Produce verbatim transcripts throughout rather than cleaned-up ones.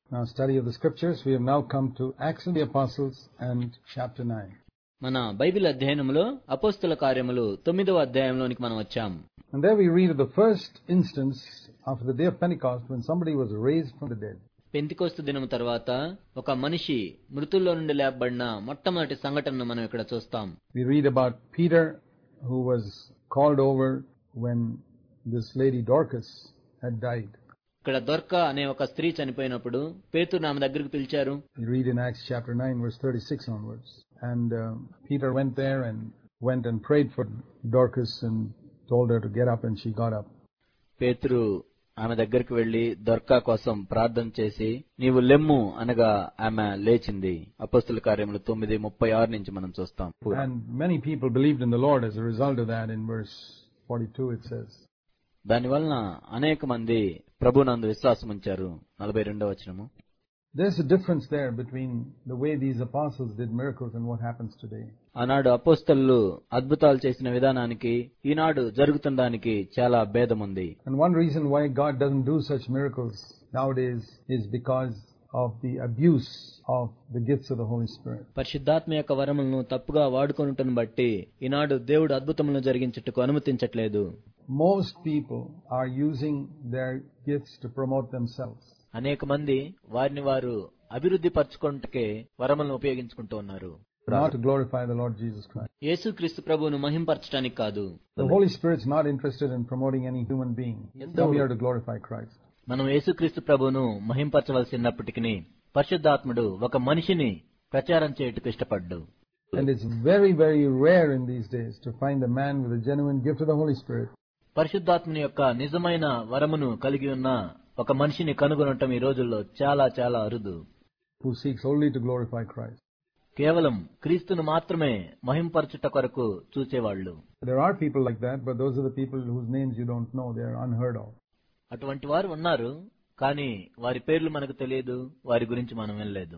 In our study of the scriptures, we have now come to Acts of the Apostles and chapter nine. మన Bible అధ్యయనములో అపోస్తల కార్యములు తొమ్మిదవ అధ్యాయంలోనికి మనం వచ్చాం. And there we read of the first instance after the day of Pentecost when somebody was raised from the dead. Pentecost దినము తర్వాత ఒక మనిషి మృతుల్లో నుండి లేపబడిన మొట్టమొదటి సంఘటనను మనం ఇక్కడ చూస్తాం. We read about Peter who was called over when this lady Dorcas had died. ఇక్కడ దొర్కా అనే ఒక స్త్రీ చనిపోయినప్పుడు పేతురు ఆమె దగ్గరికి పిలిచారు. We read in Acts chapter nine verse thirty-six onwards. And uh, Peter went there and went and prayed for Dorcas and told her to get up, and she got up. పేతురు ఆమె దగ్గరికి వెళ్లి దొర్కా కోసం ప్రార్థన చేసి నీవు లెమ్ము అనగా ఆమె లేచింది. అపోస్తల కార్యములు తొమ్మిది ముప్పై ఆరు నుంచి మనం చూస్తాం. And many people believed in the Lord as a result of that. In verse forty-two it says. దానివలన అనేక మంది ప్రభునందు విశ్వాసం ఉంచారు. నలభై రెండవ వచనము. There's a difference there between the way these apostles did miracles and what happens today. ఆనాడు అపోస్తలులు అద్భుతాలు చేసిన విధానానికి ఈనాడు జరుగుతున్న దానికి చాలా భేదం ఉంది. And one reason why God doesn't do such miracles nowadays is because of the abuse of the gifts of the Holy Spirit. పరిశుద్ధాత్మ యొక్క వరములను తప్పుగా వాడుకొనుటను బట్టి ఈనాడు దేవుడు అద్భుతములను జరిగించుటకు అనుమతించట్లేదు. Most people are using their gifts to promote themselves. అనేక మంది వారిని వారు అభివృద్ధి పరచుకొనుటకే వరములను ఉపయోగించుకుంటూ ఉన్నారు. Not to glorify the Lord Jesus Christ. యేసుక్రీస్తు ప్రభువును మహింపరచడానికి కాదు. The Holy Spirit's not interested in promoting any human being. We are to glorify Christ. మనం యేసుక్రీస్తు ప్రభువును మహింపరచవలసినప్పటికీ పరిశుద్ధాత్ముడు ఒక మనిషిని ప్రచారం చేయుటకు ఇష్టపడ్డు. And it's very very rare in these days to find a man with a genuine gift of the Holy Spirit. పరిశుద్ధాత్ముని యొక్క నిజమైన వరమును కలిగి ఉన్న ఒక మనిషిని కనుగొనటం ఈ రోజుల్లో చాలా చాలా అరుదు. Who seeks only to glorify Christ. కేవలం క్రీస్తును మాత్రమే మహింపరచుట కొరకు చూచేవాళ్ళు. There are people like that, but those are the people whose names you don't know. They are unheard of. అటువంటి వారు ఉన్నారు, కానీ వారి పేర్లు మనకు తెలియదు, వారి గురించి మనం వినలేదు.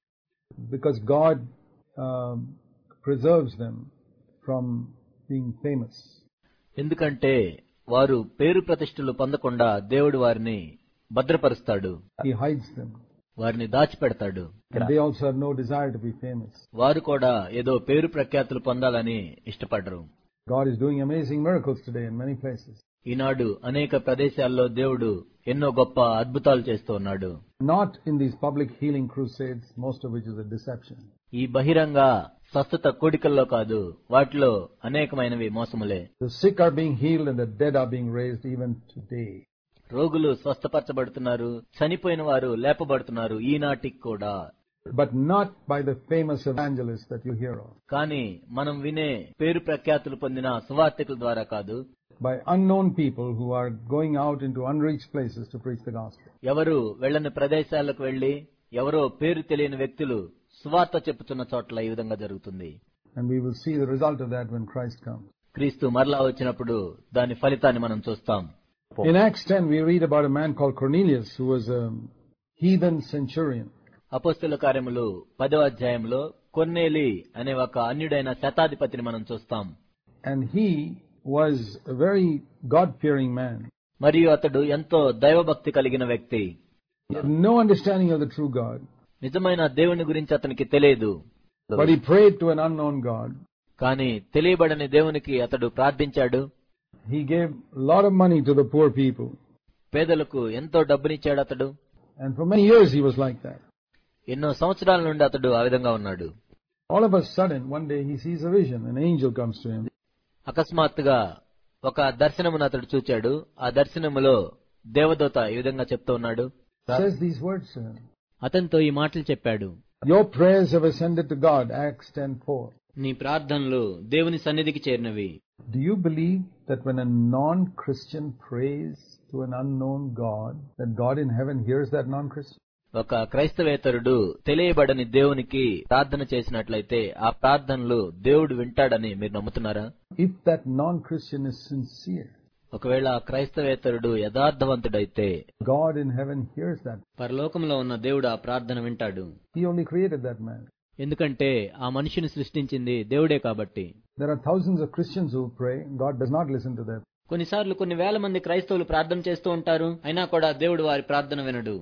Because God uh, preserves them from being famous. ఎందుకంటే వారు పేరు ప్రతిష్టలు పొందకుండా దేవుడు వారిని భద్రపరుస్తాడు. He hides them. వారిని దాచిపెడతాడు. They also have no desire to be famous. వారు కూడా ఏదో పేరు ప్రఖ్యాతులు పొందాలని ఇష్టపడరు. God is doing amazing miracles today in many places. ఈనాడు అనేక ప్రదేశాల్లో దేవుడు ఎన్నో గొప్ప అద్భుతాలు చేస్తూ ఉన్నాడు. Not in these public healing crusades, most of which is a deception. ఈ బహిరంగ స్వస్థత కోడికల్లో కాదు, వాటిలో అనేకమైనవి మోసములే. The sick are being healed and the dead are being raised even today. రోగులు స్వస్థపరచబడుతున్నారు, చనిపోయిన వారు లేపబడుతున్నారు ఈనాటికి కూడా. But not by the famous evangelists that you hear of. కానీ మనం వినే పేరు ప్రఖ్యాతులు పొందిన సువార్తికుల ద్వారా కాదు. By unknown people who are going out into unreached places to preach the gospel. ఎవరు వెళ్ళని ప్రదేశాలకు వెళ్లి ఎవరో పేరు తెలియని వ్యక్తులు సువార్త చెప్పుతున్న చోట్ల ఈ విధంగా జరుగుతుంది. And we will see the result of that when Christ comes. క్రీస్తు మరలా వచ్చినప్పుడు దాని ఫలితాన్ని మనం చూస్తాం. In Acts ten we read about a man called Cornelius who was a heathen centurion. అపోస్తల కార్యములు పదవ అధ్యాయంలో కొర్నేలి అనే ఒక అన్యుడైన శతాధిపతిని మనం చూస్తాం. And he was a very God-fearing man. మరియు అతడు ఎంతో దైవభక్తి కలిగిన వ్యక్తి. He had no understanding of the true God. నిజమైన దేవుని గురించి అతనికి తెలియదు. But he prayed to an unknown God. కానీ తెలియబడని దేవునికి అతడు ప్రార్థించాడు. He gave a lot of money to the poor people. పేదలకు ఎంతో డబ్బునిచ్చాడు అతడు. And for many years he was like that. ఎన్నో సంవత్సరాల నుండి అతడు ఆ విధంగా ఉన్నాడు. All of a sudden one day he sees a vision. An angel comes to him. అకస్మాత్తుగా ఒక దర్శనమును అతడు చూచాడు. ఆ దర్శనములో దేవదూత ఈ విధంగా చెప్తూ ఉన్నాడు. Says these words to him. అతనితో ఈ మాటలు చెప్పాడు. Your prayers have ascended to God. Acts ten four. నీ ప్రార్థనలు దేవుని సన్నిధికి చేరినవి. Do you believe that when a non-Christian prays to an unknown God, that God in heaven hears that non-Christian? ఒక క్రైస్తవేతరుడు తెలియబడని దేవునికి ప్రార్థన చేసినట్లయితే ఆ ప్రార్థనలు దేవుడు వింటాడని మీరు నమ్ముతున్నారా? If that non-Christian is sincere, ఒకవేళ ఆ క్రైస్తవేతరుడు యథార్థవంతుడైతే God in heaven hears that. పరలోకంలో ఉన్న దేవుడు ఆ ప్రార్థన వింటాడు. He only created that man. ఎందుకంటే ఆ మనిషిని సృష్టించింది దేవుడే కాబట్టి. There are thousands of Christians who pray. God does not listen to them. కొన్నిసార్లు కొన్ని వేల మంది క్రైస్తవులు ప్రార్థన చేస్తూ ఉంటారు, అయినా కూడా దేవుడు వారి ప్రార్థన వినడు.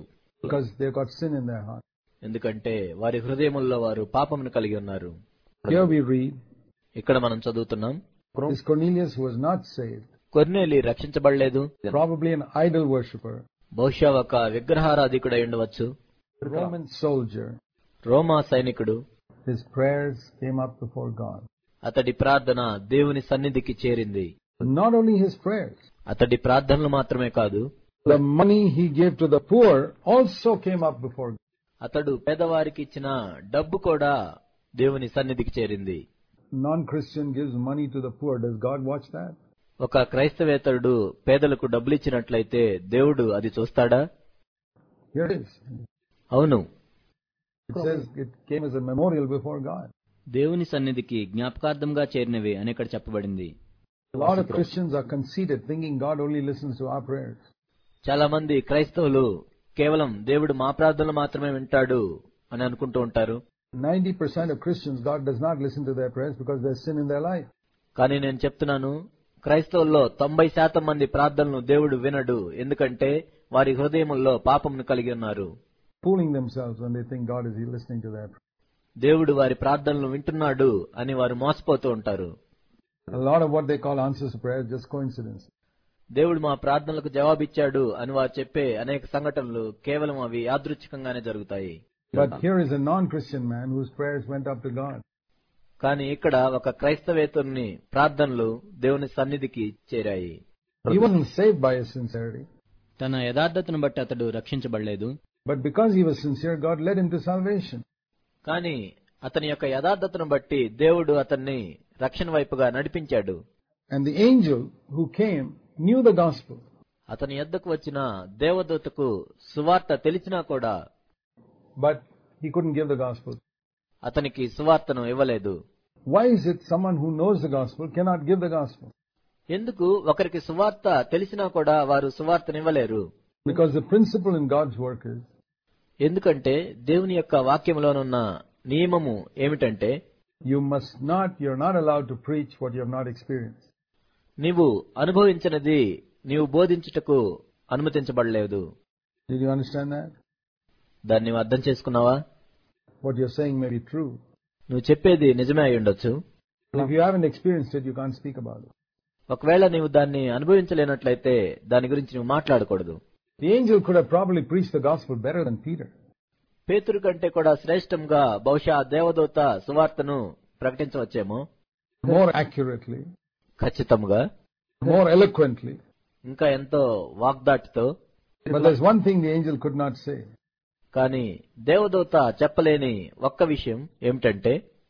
because they've got sin in their heart. ఎందుకంటే వారి హృదయముల్లో వారు పాపమును కలిగి ఉన్నారు. Here we read, ఇక్కడ మనం చదువుతున్నాం, this Cornelius who was not saved, కొర్నేలి రక్షించబడలేదు, probably an idol worshipper, బహుశా ఒక విగ్రహారాధికుడై ఉండవచ్చు, a Roman soldier, రోమా సైనికుడు. his prayers came up before God. అతడి ప్రార్థన దేవుని సన్నిధికి చేరింది. Not only his prayers, అతడి ప్రార్థనలు మాత్రమే కాదు, the money he gave to the poor also came up before God. అతడు పేదవారికి ఇచ్చిన డబ్బు కూడా దేవుని సన్నిధికి చేరింది. Non-Christian gives money to the poor. Does God watch that? ఒక క్రైస్తవేతరుడు పేదలకు డబ్బులు ఇచ్చినట్లయితే దేవుడు అది చూస్తాడా? Here it is. అవును, It says it came as a memorial before God. దేవుని సన్నిధికి జ్ఞాపకార్థంగా చేరినవి అని ఇక్కడ చెప్పబడింది. A lot of Christians are conceited, thinking God only listens to our prayers. చాలా మంది క్రైస్తవులు కేవలం దేవుడు మా ప్రార్థనలు మాత్రమే వింటాడు అని అనుకుంటూ ఉంటారు. ninety percent of Christians, God does not listen to their prayers because there's sin in their life. కానీ నేను చెప్తున్నాను, క్రైస్తవుల్లో తొంభై శాతం మంది ప్రార్థనలు దేవుడు వినడు, ఎందుకంటే వారి హృదయముల్లో పాపమును కలిగి ఉన్నారు. Fooling themselves when they think God is listening to their prayers. దేవుడు వారి ప్రార్థనలు వింటున్నాడు అని వారు మోసపోతూ ఉంటారు. A lot of what they call answers to prayer is just coincidence. దేవుడు మా ప్రార్థనలకు జవాబిచ్చాడు అని వారు చెప్పే అనేక సంఘటనలు కేవలం అవి యాదృచ్ఛికంగానే జరుగుతాయి. But here is a non-Christian man whose prayers went up to God. కానీ ఇక్కడ ఒక క్రైస్తవేతరుని ప్రార్థనలు దేవుని సన్నిధికి చేరాయి. He wasn't saved by his sincerity, తన యథార్థతను బట్టి అతడు రక్షించబడలేదు, but because he was sincere, God led him to salvation. కానీ అతని యొక్క యథార్థతను బట్టి దేవుడు అతన్ని రక్షణ వైపుగా నడిపించాడు. And the angel who came knew the gospel, అతని యొద్దకు వచ్చిన దేవదూతకు సువార్త తెలిసినా కూడా but he couldn't give the gospel. అతనికి సువార్తను ఇవ్వలేదు. Why is it someone who knows the gospel cannot give the gospel? ఎందుకు ఒకరికి సువార్త తెలిసినా కూడా వారు సువార్తను ఇవ్వలేరు? Because the principle in God's work is, ఎందుకంటే దేవుని యొక్క వాక్యంలోనున్న నియమము ఏమిటంటే, you must not, you're not allowed to preach what you have not experienced. నీవు అనుభవించినది నీవు బోధించుటకు అనుమతించబడలేదు. Did you understand that? దాన్ని నీవు అర్థం చేసుకున్నావా? What you're saying may be true. నువ్వు చెప్పేది నిజమే అయి ఉండొచ్చు. If you haven't experienced it, you can't speak about it. ఒకవేళ నీవు దాన్ని అనుభవించలేనట్లయితే దాని గురించి నువ్వు మాట్లాడకూడదు. The angel could have probably preached the gospel better than Peter. పేతురు కంటే కూడా శ్రేష్టంగా బహుశా దేవదూత సువార్తను ప్రకటించవచ్చేమో. More accurately, ఖచ్చితంగా, more eloquently. ఇంకా ఎంతో వాగ్దాటితో. But there's one thing the angel could not say. కానీ దేవదూత చెప్పలేని ఒక్క విషయం ఏమిటంటే,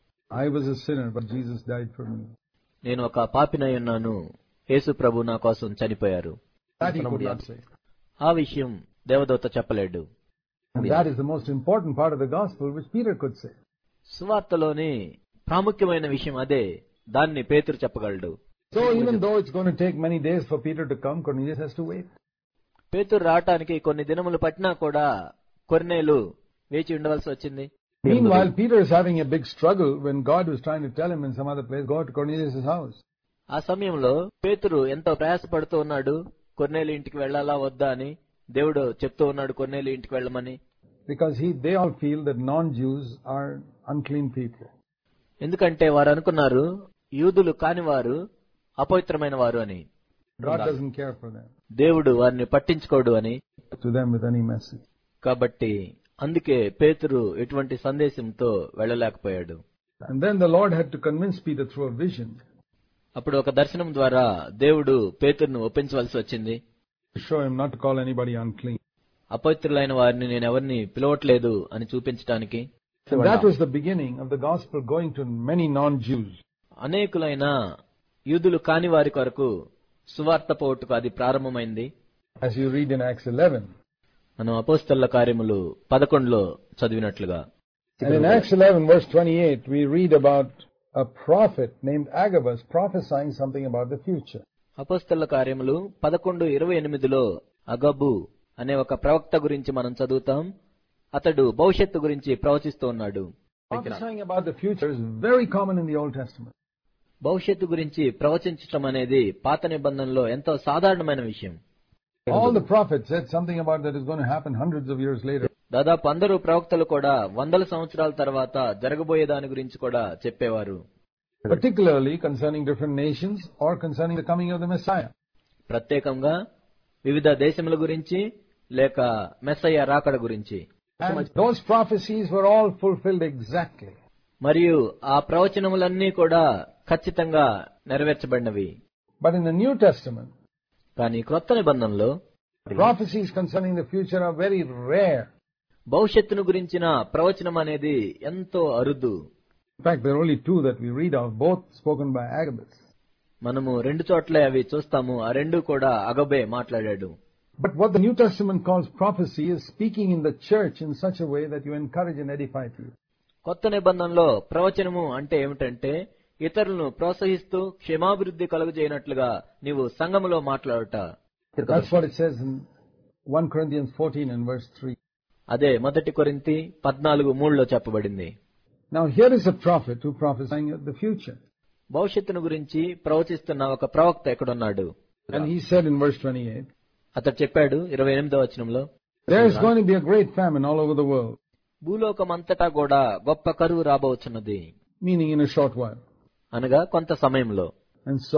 I was a sinner, but Jesus died for me. నేను ఒక పాపినై ఉన్నాను, యేసు ప్రభు నా కోసం చనిపోయారు. That he could not say. ఆ విషయం దేవదూత చెప్పలేడు. And that is the most important part of the gospel which Peter could say. సువార్తలోని ప్రాముఖ్యమైన విషయం అదే, దాన్ని పేతురు చెప్పగలడు. So even though it's going to take many days for Peter to come, Cornelius has to wait. పేతురు రావటానికి కొన్ని దినములు పట్టినా కూడా కొర్నేలు వేచి ఉండవలసి వచ్చింది. Meanwhile, Peter is having a big struggle when God was trying to tell him in some other place, go to Cornelius' house. ఆ సమయంలో పేతురు ఎంతో ప్రయాసపడుతూ ఉన్నాడు, కొర్నేలు ఇంటికి వెళ్లాలా వద్దా అని. దేవుడు చెప్తూ ఉన్నాడు కొర్నేలు ఇంటికి వెళ్ళమని. Because he, they all feel that non-Jews are unclean people. ఎందుకంటే వారు అనుకున్నారు యూదులు కానివారు అపవిత్రమైన వారు అని. God doesn't care for them. దేవుడు వారిని పట్టించుకోడు అని. To them with any message. కాబట్టి అందుకే పేతురు ఎటువంటి సందేశంతో వెళ్ళలేకపోయాడు. And then the Lord had to convince Peter through a vision. అప్పుడు ఒక దర్శనం ద్వారా దేవుడు పేతురును ఒప్పించవలసి వచ్చింది. To show him not to call anybody unclean. అపవిత్రులైన వారిని నేను ఎవరిని పిలవట్లేదు అని చూపించడానికి. And that was the beginning of the gospel going to many non-Jews. అనేకులైన యూదులు కాని వారి కొరకు సువార్త పోటుకు అది ప్రారంభమైంది. As you read in Acts eleven. మనం అపోస్తలుల కార్యములు పదకొండులో చదివినట్లుగా. And in Acts eleven verse twenty-eight we read about a prophet named Agabus prophesying something about the future. అపోస్తలుల కార్యములు పదకొండు ఇరవై ఎనిమిదిలో అగబు అనే ఒక ప్రవక్త గురించి మనం చదువుతాం. అతడు భవిష్యత్తు గురించి ప్రవచిస్తూ ఉన్నాడు. Prophesying about the future is very common in the Old Testament. భవిష్యత్తు గురించి ప్రవచించడం అనేది పాత నిబంధనలో ఎంతో సాధారణమైన విషయం. All the prophets said something about that is going to happen hundreds of years later. దాదాపు అందరూ ప్రవక్తలు కూడా వందల సంవత్సరాల తర్వాత జరగబోయే దాని గురించి కూడా చెప్పేవారు. Particularly concerning different nations or concerning the coming of the Messiah. ప్రత్యేకంగా వివిధ దేశముల గురించి లేక మెస్సయ్య రాకడ గురించి. And those prophecies were all fulfilled exactly. మరియు ఆ ప్రవచనములన్నీ కూడా ఖచ్చితంగా నెరవేర్చబడినవి. But in the New Testament, కానీ క్రొత్త నిబంధనలో prophecies concerning the future are very rare. భవిష్యత్తును గురించిన ప్రవచనం అనేది ఎంతో అరుదు. In fact, there are only two that we read of, both spoken by Agabus. మనము రెండు చోట్లే అవి చూస్తాము. ఆ రెండు కూడా అగబే మాట్లాడాడు. But what the New Testament calls prophecy is speaking in the church in such a way that you encourage and edify people. కొత్త నిబంధనలో ప్రవచనము అంటే ఏమిటంటే ఇతరులను ప్రోత్సహిస్తూ క్షేమాభివృద్ధి కలుగజేయనట్లుగా నీవు సంఘములో మాట్లాడుట. That's what it says in First Corinthians fourteen and verse three. అదే మొదటి కొరింథీ పద్నాలుగు మూడులో చెప్పబడింది. Now here is a prophet who prophesying the future. భవిష్యత్తును గురించి ప్రవచిస్తున్న ఒక ప్రవక్త ఎక్కడున్నాడు? And he said in verse twenty-eight, అతడు చెప్పాడు ఇరవై ఎనిమిదవ వచనంలో, there is going to be a great famine all over the world. భూలోకం అంతటా కూడా గొప్ప కరువు రాబోచున్నది. Meaning in a short while. అనగా కొంత సమయంలో. And so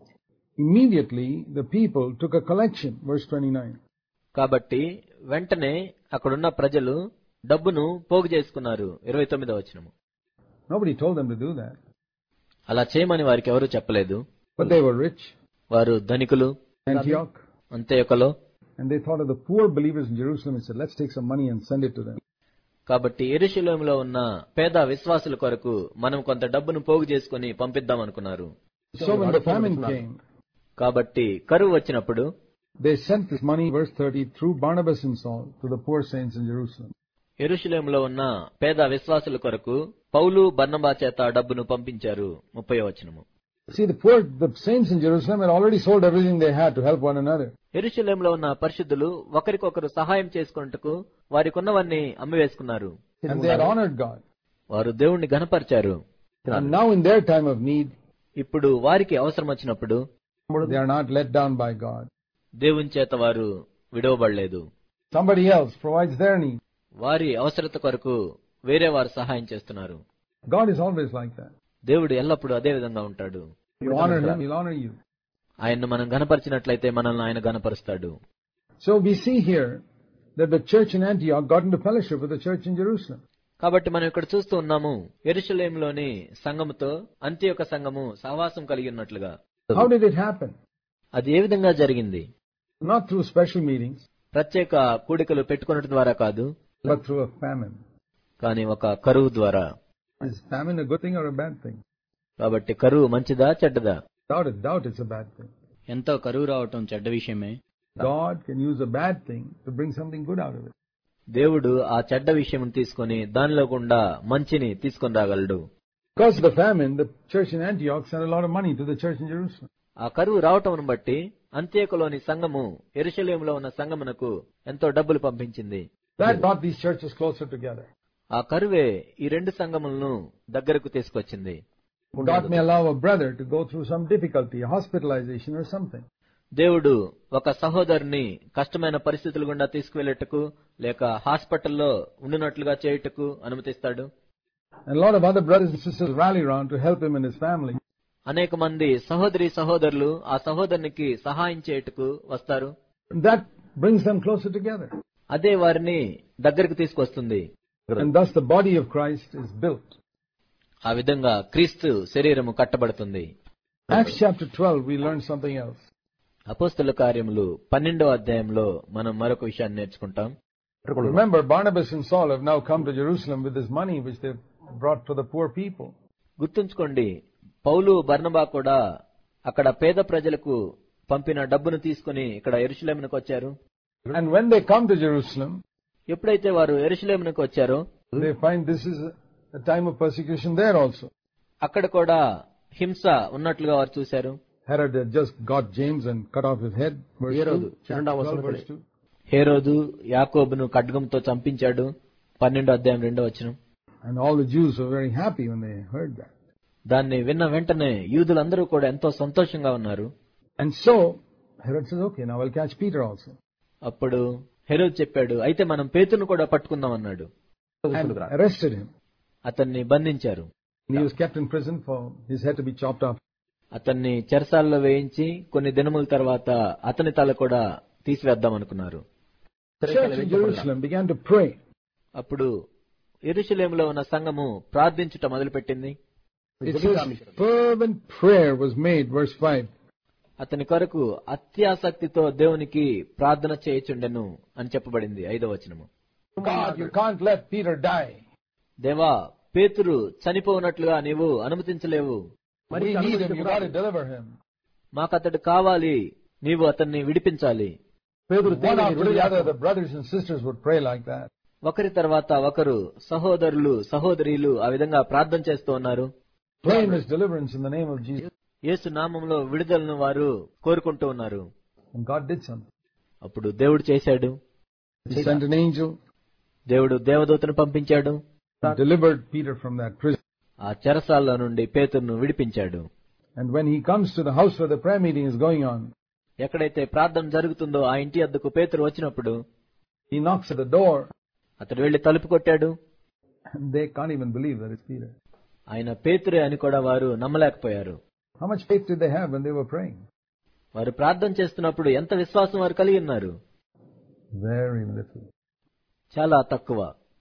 immediately the people took a collection, verse twenty-nine. కాబట్టి వెంటనే అక్కడున్న ప్రజలు డబ్బును పోగు చేసుకున్నారు. ఇరవై తొమ్మిదవ వచనము. Nobody told them to do that. అలా చేయమని వారికి ఎవరూ చెప్పలేదు. But they were rich. వారు ధనికులు. Antioch. అంత్యోకలో. And they thought of the poor believers in Jerusalem and said, let's take some money and send it to them. కాబట్టి యెరూషలేములో ఉన్న పేద విశ్వాసుల కొరకు మనం కొంత డబ్బును పోగు చేసుకుని పంపిద్దాం అనుకున్నారు. So when the famine came, కాబట్టి కరువు వచ్చినప్పుడు they sent this money, verse thirty, through Barnabas and Saul to the poor saints in Jerusalem. యెరూషలేములో ఉన్న పేద విశ్వాసుల కొరకు పౌలు బర్నబా చేత డబ్బును పంపించారు. ముప్పై వచనము. See, the poor, the saints in Jerusalem had already sold everything they had to help one another. యెరూషలేములో ఉన్న పరిశుద్ధులు ఒకరికొకరు సహాయం చేసుకొనుటకు వారికున్నవన్నీ అమ్మివేసుకున్నారు. And they had honored God. వారు దేవుణ్ణి ఘనపరిచారు. And now in their time of need, ఇప్పుడు వారికి అవసరం వచ్చినప్పుడు they are not let down by God. దేవుని చేత వారు విడవబడలేదు. Somebody else provides their need. వారి అవసరత కొరకు వేరే వారు సహాయం చేస్తున్నారు. God is always like that. దేవుడు ఎల్లప్పుడూ అదే విధంగా ఉంటాడు. You honor him, he'll honor you. ఆయన్ను మనం ఘనపరిచినట్లయితే మనల్ని ఆయన ఘనపరుస్తాడు. So we see here that the church in Antioch got into fellowship with the church in Jerusalem. కాబట్టి మనం ఇక్కడ చూస్తూ ఉన్నాము యెరూషలేములోని సంఘముతో అంత్యోక సంఘము సహవాసం కలిగి ఉన్నట్లుగా. How did it happen? అది ఏ విధంగా జరిగింది? Not through special meetings, ప్రత్యేక కూడికలు పెట్టుకున్నట్టు ద్వారా కాదు, but through a famine. కానీ ఒక కరువు ద్వారా. Is famine a good thing or a bad thing? కాబట్టి కరువు మంచిదా చెడ్డదా? Without a doubt it's a bad thing. ఎంతో కరువు రావటం చెడ్డ విషయమే. God can use a bad thing to bring something good out of it. దేవుడు ఆ చెడ్డ విషయం తీసుకొని దానిలో గుండా మంచిని తీసుకొని రాగలడు. Because of the famine, the church in Antioch sent a lot of money to the church in Jerusalem. ఆ కరువు రావటం బట్టి అంత్యోకలోని సంఘము యెరూషలేములో ఉన్న సంఘమునకు ఎంతో డబ్బులు పంపించింది. That brought these churches closer together. ఆ కరువే ఈ రెండు సంఘములను దగ్గరకు తీసుకొచ్చింది. God may allow a brother to go through some difficulty, a hospitalization or something. దేవుడు ఒక సహోదరుని కష్టమైన పరిస్థితుల గుండా తీసుకువెళ్ళటకు లేక హాస్పిటల్లో ఉండినట్లుగా చేయుటకు అనుమతిస్తాడు. And a lot of other brothers and sisters rally around to help him and his family. అనేక మంది సహోదరి సహోదరులు ఆ సహోదరునికి సహాయం చేయుటకు వస్తారు. That brings them closer together. అదే వారిని దగ్గరకు తీసుకొస్తుంది. And thus the body of Christ is built. ఆ విధంగా క్రీస్తు శరీరము కట్టబడుతుంది. Acts chapter twelve we learn something else. అపోస్తల కార్యములు పన్నెండవ అధ్యాయంలో మనం మరొక విషయాన్ని నేర్చుకుంటాం. Remember, Barnabas and Saul have now come to Jerusalem with this money which they brought for the poor people. గుర్తుంచుకోండి, పౌలు బర్నబా కూడా అక్కడ పేద ప్రజలకు పంపిన డబ్బును తీసుకుని ఇక్కడ యెరూషలేమునకు వచ్చారు. And when they come to Jerusalem, ఎప్పుడైతే వారు యెరూషలేమునకు వచ్చారో they find this is a time of persecution there also. అక్కడ కూడా హింస ఉన్నట్లుగా వారు చూశారు. Herod had just got James and cut off his head. హేరోదు హేరోదు యాకోబును ఖడ్గంతో చంపించాడు. పన్నెండో అధ్యాయం రెండో వచనం. And all the Jews were very happy when they heard that. దాన్ని విన్న వెంటనే యూదులందరూ కూడా ఎంతో సంతోషంగా ఉన్నారు. And so Herod says, okay, now I'll catch Peter also. అప్పుడు హెరోదు చెప్పాడు, అయితే మనం పేతురును కూడా పట్టుకుందాం అన్నాడు. And arrested him. అతన్ని బంధించారు. He was kept in prison for his head to be chopped off. అతన్ని చెరసాలలో వేయించి కొన్ని దినముల తర్వాత అతని తల కూడా తీసివేద్దాం అనుకున్నారు. The church in Jerusalem began to pray. అప్పుడు యెరూషలేములో ఉన్న సంఘము ప్రార్థించుట మొదలుపెట్టింది. It says fervent prayer was made, verse five. అతని కొరకు అత్యాసక్తితో దేవునికి ప్రార్థన చేయుచుండెను అని చెప్పబడింది ఐదవ వచనము. God, you can't let Peter die. దేవా, పేతురు చనిపోనట్లుగా నీవు అనుమతించలేవు. We need him, you got to deliver him. మాకతడు కావాలి, నీవు అతన్ని విడిపించాలి. One after the other, the brothers and sisters would pray like that. ఒకరి తర్వాత ఒకరు సహోదరులు సహోదరీలు ఆ విధంగా ప్రార్థన చేస్తూ ఉన్నారు. Claim his deliverance in the name of Jesus. యేసు నామములో విడుదలను వారు కోరుకుంటూ ఉన్నారు. And God did something. అప్పుడు దేవుడు చేశాడు. He sent an angel. దేవుడు దేవదూతను పంపించాడు. Delivered Peter from that prison. ఆ చెరసాల నుండి పేతురును విడిపించాడు. And when he comes to the house where the prayer meeting is going on, ఎక్కడైతే ప్రార్థన జరుగుతుందో ఆ ఇంటి వద్దకు పేతురు వచ్చినప్పుడు he knocks at the door. అతడు వెళ్లి తలుపు కొట్టాడు. And they can't even believe that it's Peter. ఆయన పేతురే అని కూడా వారు నమ్మలేకపోయారు. How much faith did they have when they were praying? వారు ప్రార్థన చేస్తున్నప్పుడు ఎంత విశ్వాసం వారు కలిగి ఉన్నారు? Very little. చాలా తక్కువ.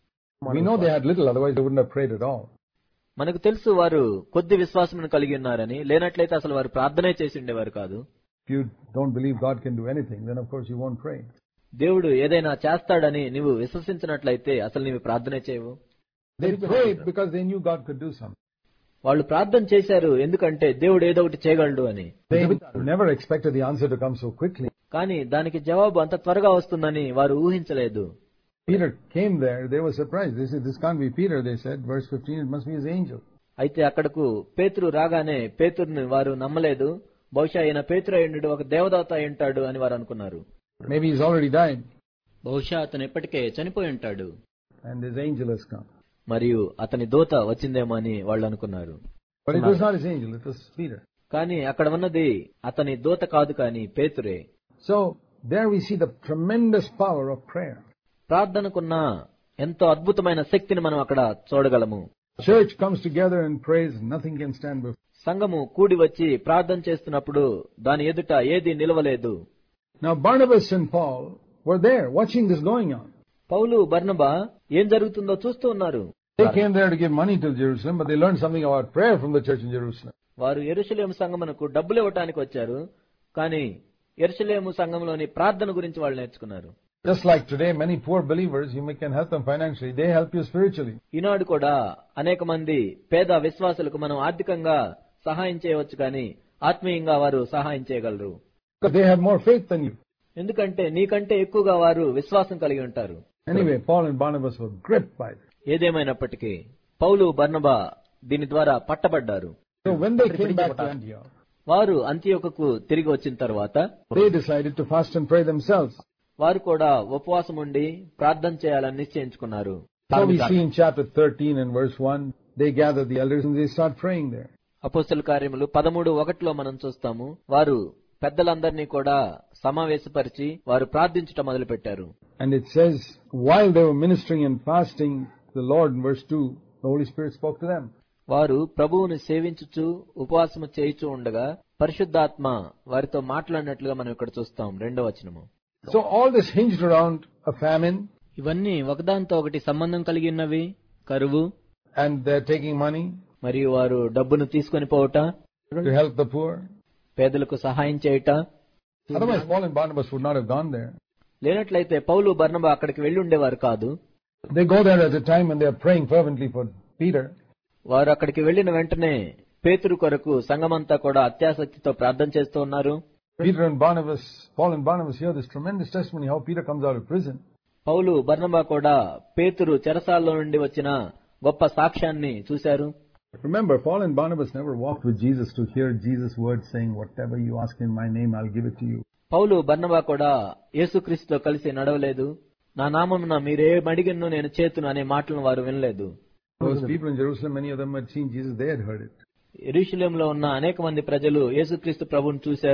We know they had little, otherwise they wouldn't have prayed at all. మనకు తెలుసు వారు కొద్ది విశ్వాసం కలిగి ఉన్నారని, లేనట్లయితే అసలు వారు ప్రార్థనే చేసి ఉండేవారు కాదు. If you don't believe God can do anything, then of course you won't pray. దేవుడు ఏదైనా చేస్తాడని నీవు విశ్వసించినట్లయితే అసలు నీవు ప్రార్థనే చేయవు. They prayed because they knew God could do something. వాళ్ళు ప్రార్థన చేశారు ఎందుకంటే దేవుడు ఏదో ఒకటి చేయగలడు అని. They never expected the answer to come so quickly. కానీ దానికి జవాబు అంత త్వరగా వస్తుందని వారు ఊహించలేదు. Peter came there, they were surprised. They said, this can't be Peter, they said. Verse fifteen, it must be his angel. అయితే అక్కడకు పేతురు రాగానే పేతురుని వారు నమ్మలేదు. బహుశా ఈయన పేతురు అయ్యుండు ఒక దేవదూత అయి ఉంటాడు అని వారు అనుకున్నారు. Maybe he's already died. బహుశా అతను ఇప్పటికే చనిపోయి ఉంటాడు. And his angel has come. మరియు అతని దూత వచ్చిందేమో అని వాళ్ళు అనుకున్నారు. But it was not his angel, it was Peter. కానీ అక్కడ ఉన్నది అతని దూత కాదు, కానీ పేతురే. So there we see the tremendous power of prayer. ప్రార్థనకున్న ఎంతో అద్భుతమైన శక్తిని మనం అక్కడ చూడగలము. Church comes together and prays, nothing can stand before. సంఘము కూడి వచ్చి ప్రార్థన చేస్తున్నప్పుడు దాని ఎదుట ఏది నిలవలేదు. Now Barnabas and Paul were there watching this going on. పౌలు బర్నబా ఏం జరుగుతుందో చూస్తూ ఉన్నారు. They came there to give money to Jerusalem, but they learned something about prayer from the church in Jerusalem. వారు యెరూషలేము సంఘమునకు డబ్బులు ఇవ్వడానికి వచ్చారు, కానీ యెరూషలేము సంఘంలోని ప్రార్థన గురించి వాళ్ళు నేర్చుకున్నారు. Just like today, many poor believers, you can help them financially. They help you spiritually. ఈనాడు కూడా అనేక మంది పేద విశ్వాసులకు మనం ఆర్థికంగా సహాయం చేయవచ్చు, కానీ ఆత్మీయంగా వారు సహాయం చేయగలరు. Because they have more faith than you. ఎందుకంటే నీకంటే ఎక్కువగా వారు విశ్వాసం కలిగి ఉంటారు. Anyway, Paul and Barnabas were gripped by it. ఏదేమైనప్పటికీ పౌలు బర్నబా దీని ద్వారా పట్టబడ్డారు. So when they came back to Antioch, వారు అంతియోకుకు తిరిగి వచ్చిన తర్వాత they decided to fast and pray themselves. వారు కూడా ఉపవాసం ఉండి ప్రార్థన చేయాలని నిశ్చయించుకున్నారు. So we see in chapter thirteen and verse one, they gather the elders and they start praying there. అపోస్తల కార్యములు పదమూడు ఒకటిలో మనం చూస్తాము, వారు పెద్దలందరినీ కూడా సమావేశపరిచి వారు ప్రార్థించట మొదలు పెట్టారు. And it says, while they were ministering and fasting, the Lord, in verse two, the Holy Spirit spoke to them. వారు ప్రభువును సేవించుచు ఉపవాసము చేయుచు ఉండగా పరిశుద్ధాత్మ వారితో మాట్లాడినట్లుగా మనం ఇక్కడ చూస్తాం. రెండో వచనము. So all this hinged around a famine. ఇవన్నీ ఒకదాంతో ఒకటి సంబంధం కలిగి ఉన్నవి. కరువు, and they're taking money, మరియు వారు డబ్బును తీసుకొని పోవట, to help the poor. పేదలకు సహాయం చేయుట. Otherwise Paul and Barnabas would not have gone there. లేనట్లయితే పౌలు బర్నబా అక్కడికి వెళ్లి ఉండేవారు కాదు. They go there at a time when they are praying fervently for Peter. వారు అక్కడికి వెళ్లిన వెంటనే పేతురు కొరకు సంఘమంతా కూడా అత్యాసక్తితో ప్రార్థన చేస్తూ ఉన్నారు. Peter and Barnabas, Paul and Barnabas hear this tremendous testimony how Peter comes out of prison. పౌలు బర్నబా కూడా పేతురు చెరసాలలో నుండి వచ్చిన గొప్ప సాక్ష్యాన్ని చూశారు. Remember, Paul and Barnabas never walked with Jesus to hear Jesus' words saying, whatever you ask in my name, I'll give it to you. పౌలు బర్నబా కూడా యేసుక్రీస్తుతో కలిసి నడవలేదు. నా నామమున మీరేం అడిగినను నేను చేతును అనే మాటలను వారు వినలేదు. Those people in Jerusalem, many of them had seen Jesus, they had heard it. యెరూషలేములో ఉన్న అనేక మంది ప్రజలు యేసుక్రీస్తు ప్రభువును చూశారు,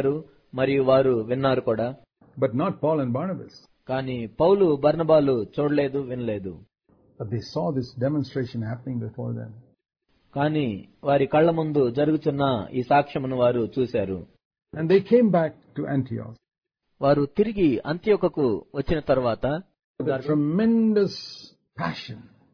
మరియు వారు విన్నారు కూడా. But not Paul and Barnabas. కానీ పౌలు బర్నబాలు చూడలేదు, వినలేదు. But they saw this demonstration happening before them. కానీ వారి కళ్ల ముందు జరుగుతున్న ఈ సాక్ష్యమును వారు చూశారు. And they came back to Antioch. వారు తిరిగి అంతియోకకు వచ్చిన తర్వాత With a tremendous passion.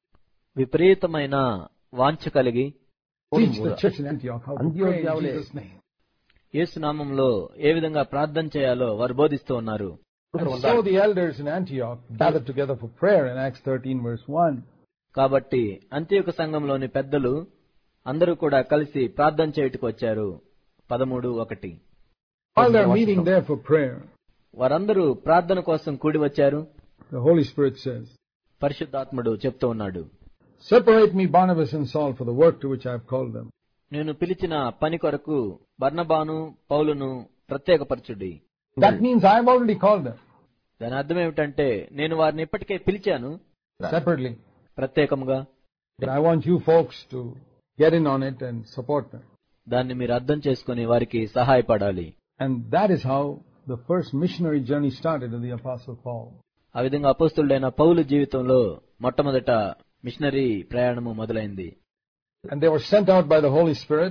విపరీతమైన వాంఛ కలిగి Teach the church in Antioch how to pray in Jesus' name. యేసు నామములో ఏ విధంగా ప్రార్థన చేయాలో వారు బోధిస్తూ ఉన్నారు. And so the elders in Antioch gathered together for prayer in Acts thirteen verse one. కాబట్టి అంత్యోక సంఘంలోని పెద్దలు అందరూ కూడా కలిసి ప్రార్థన చేయుటకు వచ్చారు. పదమూడు ఒకటి. While they're meeting there for prayer, వారందరూ ప్రార్థన కోసం కూడి వచ్చారు. the Holy Spirit says, పరిశుద్ధాత్ముడు చెప్తూ ఉన్నాడు, separate me Barnabas and Saul for the work to which I have called them. నేను పిలిచిన పని కొరకు బర్నబాను పౌలును ప్రత్యేకపరచుడి. That means I have already called them. దాని అర్థం ఏమిటంటే నేను వారిని ఇప్పటికే పిలిచాను Separately. ప్రత్యేకంగా. But I want you folks to get in on it and support them. దాన్ని మీరు అర్థం చేసుకుని వారికి సహాయపడాలి. And that is how the first missionary journey started of the Apostle Paul. ఆ విధంగా అపోస్తలుడైన పౌలు జీవితంలో మొట్టమొదట మిషనరీ ప్రయాణము మొదలైంది. And they were sent out by the Holy Spirit.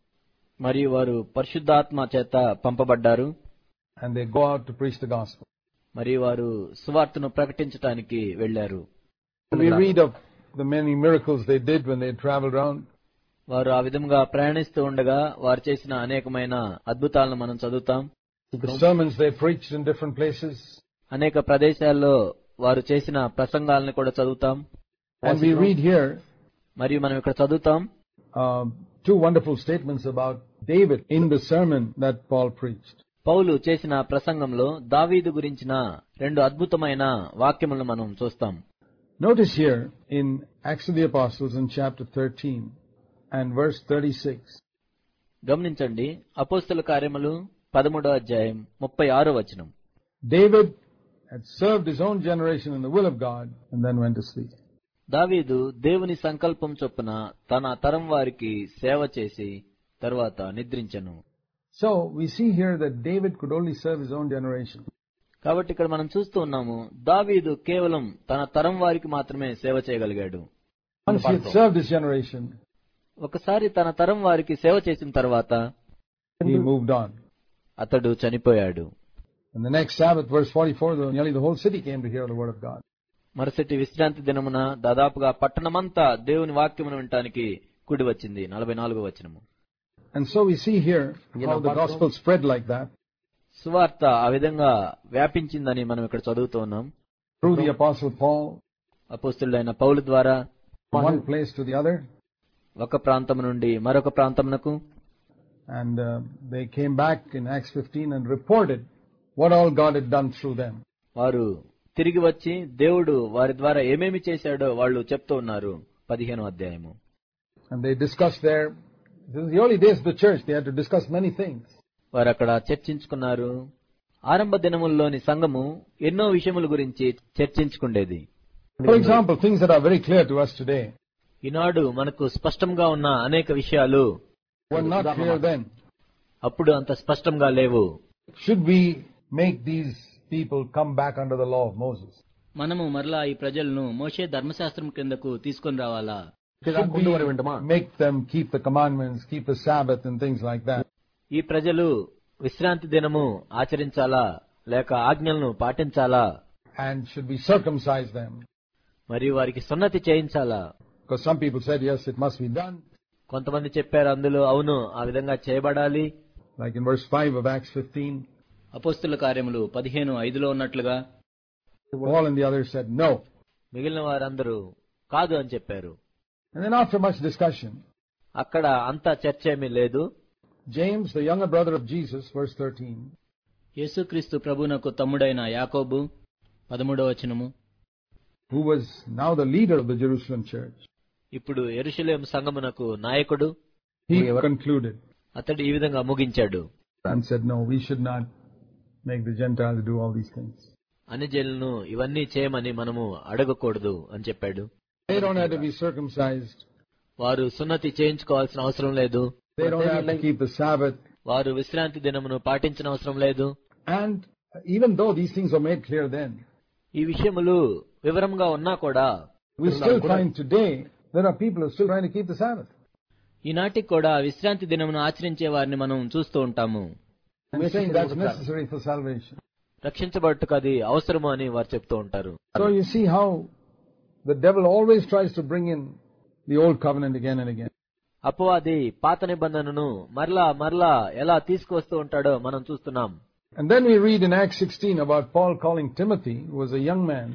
మరియు వారు పరిశుద్ధాత్మ చేత పంపబడ్డారు. And they go out to preach the gospel. మరియు వారు సువార్తను ప్రకటించడానికి వెళ్లారు. We read of the many miracles they did when they traveled around. వారు ఆ విధంగా ప్రయాణిస్తూ ఉండగా వారు చేసిన అనేకమైన అద్భుతాలను మనం చదువుతాం. The sermons they preached in different places. అనేక ప్రదేశాల్లో వారు చేసిన ప్రసంగాలను కూడా చదువుతాం. And we read here మరియు మనం ఇక్కడ చదువుతాం uh, two wonderful statements about David in the sermon that Paul preached. పౌలు చేసిన ప్రసంగంలో దావీదు గురించిన రెండు అద్భుతమైన వాక్యములను మనం చూస్తాం. Notice here in Acts of the Apostles in chapter thirteen and verse thirty-six. గమనించండి, అపోస్తల కార్యములు పదమూడో అధ్యాయం ముప్పై ఆరో వచనం. David had served his own generation in the will of God and then went to sleep. దావీదు దేవుని సంకల్పం చొప్పున తన తరం వారికి సేవ చేసి తరువాత నిద్రించెను. So we see here that David could only serve his own generation. కాబట్టి ఇక్కడ మనం చూస్తూ ఉన్నాము, దావీదు కేవలం తన తరం వారికి మాత్రమే సేవ చేయగలిగాడు. Once he had served his generation, ఒకసారి తన తరం వారికి సేవ చేసిన తర్వాత he moved on. అతడు చనిపోయాడు. And the next Sabbath, verse forty-four, the, nearly the whole city came to hear the word of God. మరుసటి విశ్రాంతి దినమున దాదాపుగా పట్టణమంతా దేవుని వాక్యమును వినటానికి కూడి వచ్చింది. నలభై నాలుగో వచనము. And so we see here how the gospel spread like that. సువార్త ఆ విధంగా వ్యాపించిందని మనం ఇక్కడ చదువుతూ ఉన్నాం. Through the apostle Paul, అపోస్తలుడైన పౌలు ద్వారా from one place to the other. ఒక ప్రాంతం నుండి మరొక ప్రాంతమునకు. And uh, they came back in Acts fifteen and reported what all God had done through them. వారు తిరిగి వచ్చి దేవుడు వారి ద్వారా ఏమేమి చేశాడో వాళ్ళు చెప్తూ ఉన్నారు. పదిహేనో అధ్యాయము. And they discussed there, this is the early days of the church, they had to discuss many things. వారు అక్కడ చర్చించుకున్నారు. ఆరంభ దినముల్లోని సంఘము ఎన్నో విషయముల గురించి చర్చించుకుండేది. For example, things that are very clear to us today ఈనాడు మనకు స్పష్టంగా ఉన్న అనేక విషయాలు were not clear then. అప్పుడు అంత స్పష్టంగా లేవు. Should we make these people come back under the law of Moses? మనము మరలా ఈ ప్రజలను మోషే ధర్మశాస్త్రం కిందకు తీసుకొని రావాలా? Should we make them keep the commandments, keep the Sabbath and things like that? ఈ ప్రజలు విశ్రాంతి దినము ఆచరించాలా లేక ఆజ్ఞలను పాటించాలా? And should we circumcise them? మరియు వారికి సున్నతి చేయించాలా? Because some people said, yes, it must be done. కొంతమంది చెప్పారు అందులో అవును ఆ విధంగా చేయబడాలి. Like in verse five of Acts fifteen. అపోస్తల కార్యములు పదిహేను ఐదులో ఉన్నట్లుగా Paul and the others said no. మిగిలిన వారందరూ కాదు అని చెప్పారు. And then after much discussion, అక్కడ అంత చర్చ ఏమీ లేదు. James, the younger brother of Jesus, verse thirteen. యేసుక్రీస్తు ప్రభువునకు తమ్ముడైన యాకోబు పదమూడవ వచనము. Who was now the leader of the Jerusalem church. ఇప్పుడు యెరూషలేము సంఘమునకు నాయకుడు. He concluded. అతడు ఈ విధంగా ముగించాడు. And said, no, we should not make the Gentiles do all these things. అన్యజనులను ఇవన్నీ చేయమని మనము అడగకూడదు అని చెప్పాడు. They don't have to be circumcised. వారు సున్నతి చేయించుకోవాల్సిన అవసరం లేదు. They don't have to keep the Sabbath. వారు విశ్రాంతి దినమును పాటించిన అవసరం లేదు. And even though these things were made clear then, ఈ విషయములు వివరంగా ఉన్నా కూడా we still find today there are people who are still trying to keep the Sabbath. ఈనాటికి కూడా విశ్రాంతి దినమును ఆచరించే వారిని మనం చూస్తూ ఉంటాము. We're saying that's necessary for salvation. రక్షించబట్టుకు అది అవసరము అని వారు చెప్తూ ఉంటారు. So you see how the devil always tries to bring in the old covenant again and again. అపవాది పాత నిబంధనను మరలా మరలా ఎలా తీసుకువస్తూ ఉంటాడో మనం చూస్తున్నాం. And then we read in Acts sixteen about Paul calling Timothy, who was a young man.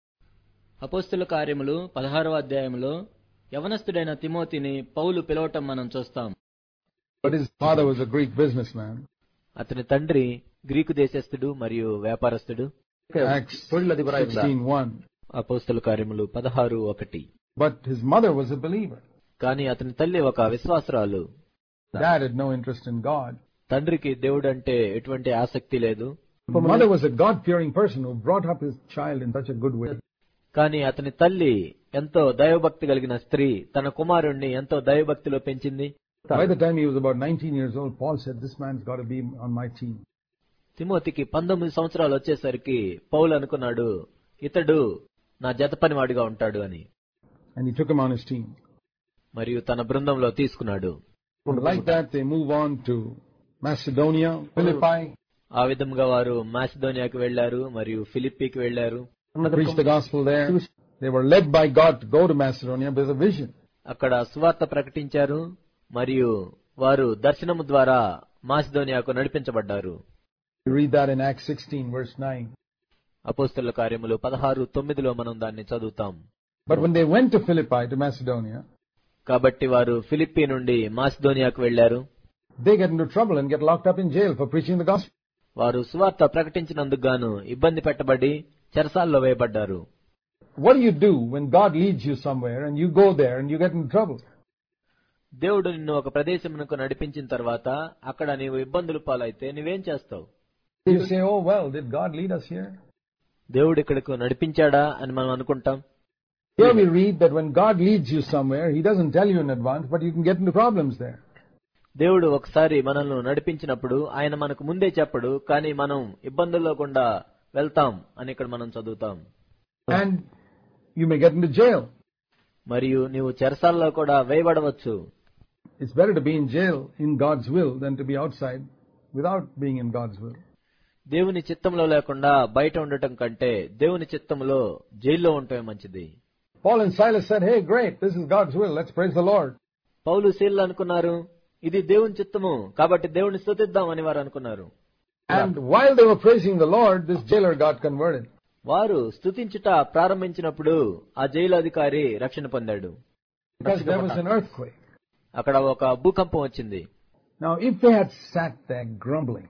అపోస్తలుల కార్యములు పదహారవ అధ్యాయములో యవనస్తుడైన తిమోతిని పౌలు పిలవటం మనం చూస్తాం. But his father was a Greek businessman. అతని తండ్రి గ్రీకు దేశస్థుడు మరియు వ్యాపారస్తుడు. Acts sixteen one. అపోస్తలుల కార్యములు పదహారు ఒకటి. But his mother was a believer. కానీ అతని తల్లి ఒక విశ్వాసురాలు. Dad had no interest in God. తండ్రికి దేవుడు అంటే ఎటువంటి ఆసక్తి లేదు. The mother was a God-fearing person who brought up his child in such a good way. కానీ అతని తల్లి ఎంతో దైవభక్తి కలిగిన స్త్రీ తన కుమారుణ్ణి ఎంతో దైవభక్తిలో పెంచింది. By the time he was about nineteen years old, Paul said, "This man's got to be on my team." తిమోతికి పంతొమ్మిది సంవత్సరాలు వచ్చేసరికి పౌలు అనుకున్నాడు, ఇతడు నా జత పనివాడిగా ఉంటాడు అని. And he took him on his team. మరియు తన బృందంలో తీసుకున్నాడు. Like that they move on to Macedonia, Philippi. ఆ విధంగా వారు మాసిదోనియాకి వెళ్లారు మరియు ఫిలిప్పీకి వెళ్లారు. Preached the gospel there. They were led by God to go to Macedonia with a vision. అక్కడ సువార్త ప్రకటించారు మరియు వారు దర్శనము ద్వారా మాసిదోనియాకు నడిపించబడ్డారు. You read that in Acts sixteen verse nine. అపోస్తలుల కార్యములు పదహారు తొమ్మిదిలో మనం దాన్ని చదువుతాం. But when they went to Philippi, to Macedonia, కాబట్టి వారు ఫిలిప్పీ నుండి మాసిదోనియాకు వెళ్లారు. they get into trouble and get locked up in jail for preaching the gospel. వారు సువార్త ప్రకటించినందుకు గాను ఇబ్బంది పెట్టబడి చెరసాల్లో వేయబడ్డారు. What do you do when God leads you somewhere and you go there and you get into trouble? దేవుడు నిన్ను ఒక ప్రదేశమునకు నడిపించిన తర్వాత అక్కడ నీవు ఇబ్బందులు పాలైతే నువ్వేం చేస్తావు? You say, "Oh well, did God lead us here?" దేవుడు ఇక్కడకు నడిపించాడా అని మనం అనుకుంటాం. Here we read that when God leads you somewhere, He doesn't tell you in advance, but you can get into problems there. దేవుడు ఒకసారి మనల్ని నడిపించినప్పుడు ఆయన మనకు ముందే చెప్పడు, కానీ మనం ఇబ్బందుల్లో గుండా వెళ్తాం అని ఇక్కడ మనం చదువుతాం. And you may get into jail. మరియు నీవు చెరసాల్లో కూడా వేయబడవచ్చు. It's better to be in jail in God's will than to be outside without being in God's will. దేవుని చిత్తంలో లేకుండా బయట ఉండటం కంటే దేవుని చిత్తంలో జైల్లో ఉండటమే మంచిది. Paul and Silas said, "Hey, great, this is God's will. Let's praise the Lord." Paul సీలు అనుకున్నారు, ఇది దేవుని చిత్తము కాబట్టి దేవుని స్తుతిద్దాం అని వారు అనుకున్నారు. And while they were praising the Lord, this jailer got converted. వారు స్తుతించుట ప్రారంభించినప్పుడు ఆ జైలు అధికారి రక్షణ పొందాడు. Because there was an earthquake. అక్కడ ఒక భూకంపం వచ్చింది. Now, if they had sat there grumbling,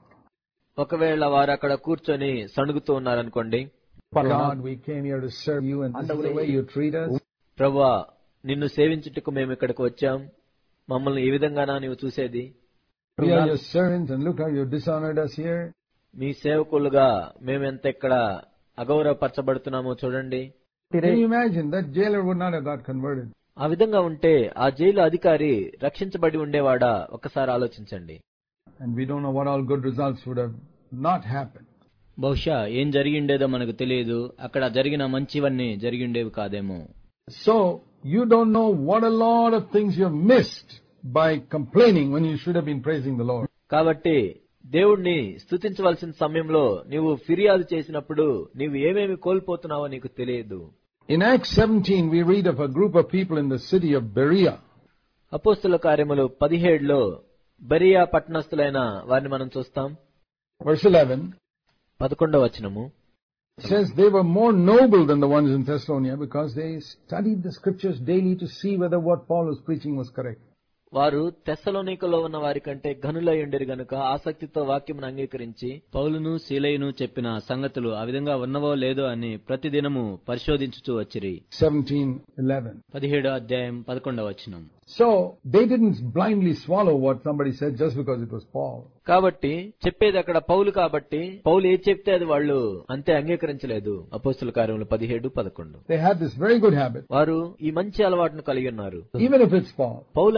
ఒకవేళ వారు అక్కడ కూర్చొని సణుగుతూ ఉన్నారనుకోండి, God, we came here to serve you and this is the way you treat us. ప్రభువా, నిన్ను సేవించుటకు మేము ఇక్కడికి వచ్చాం, మమ్మల్ని ఈ విధంగానా నీవు చూసేది? We are your servants and look how you dishonored us here. మీ సేవకులుగా మేమెంత ఇక్కడ అగౌరవపరచబడుతున్నామో చూడండి. Can you imagine that jailer would not have got converted? ఆ విధంగా ఉంటే ఆ జైలు అధికారి రక్షించబడి ఉండేవాడా? ఒక్కసారి ఆలోచించండి. And we don't know what all good results would have not happened. బహుశా ఏం జరిగిండేదో మనకు తెలియదు. అక్కడ జరిగిన మంచివన్నీ జరిగిండేవి కాదేమో. So you don't know what a lot of things you have missed by complaining when you should have been praising the Lord. కాబట్టి దేవుణ్ణి స్తుతించవలసిన సమయంలో నీవు ఫిర్యాదు చేసినప్పుడు నీవు ఏమేమి కోల్పోతున్నావో నీకు తెలియదు. In Acts seventeen we read of a group of people in the city of Berea. అపోస్తలుల కార్యములు పదిహేడులో బెరియా పట్టణస్థులైన వారిని మనం చూస్తాం. Verse eleven. పదకొండవ వచనము. It says they were more noble than the ones in Thessalonica because they studied the scriptures daily to see whether what Paul was preaching was correct. వారు తెస్సలోనికలో ఉన్న వారి కంటే ఘనులై ఉండేరు గనుక ఆసక్తితో వాక్యమును అంగీకరించి పౌలును సీలయును చెప్పిన సంగతులు ఆ విధంగా ఉన్నవో లేదో అని ప్రతిదినము పరిశోధించుచూ వచ్చిరి. seventeen eleven. పదిహేడో అధ్యాయం పదకొండవ వచనం. So they didn't blindly swallow what somebody said just because it was Paul. కాబట్టి చెప్పేది అక్కడ పౌలు కాబట్టి పౌలు ఏది చెప్తే అది వాళ్ళు అంతే అంగీకరించలేదు. అపోస్తలుల కార్యములు పదిహేడు పదకొండు. They had this very good habit. వారు ఈ మంచి అలవాటును కలిగి ఉన్నారు. Even if it's Paul. పౌలు అయినా కూడా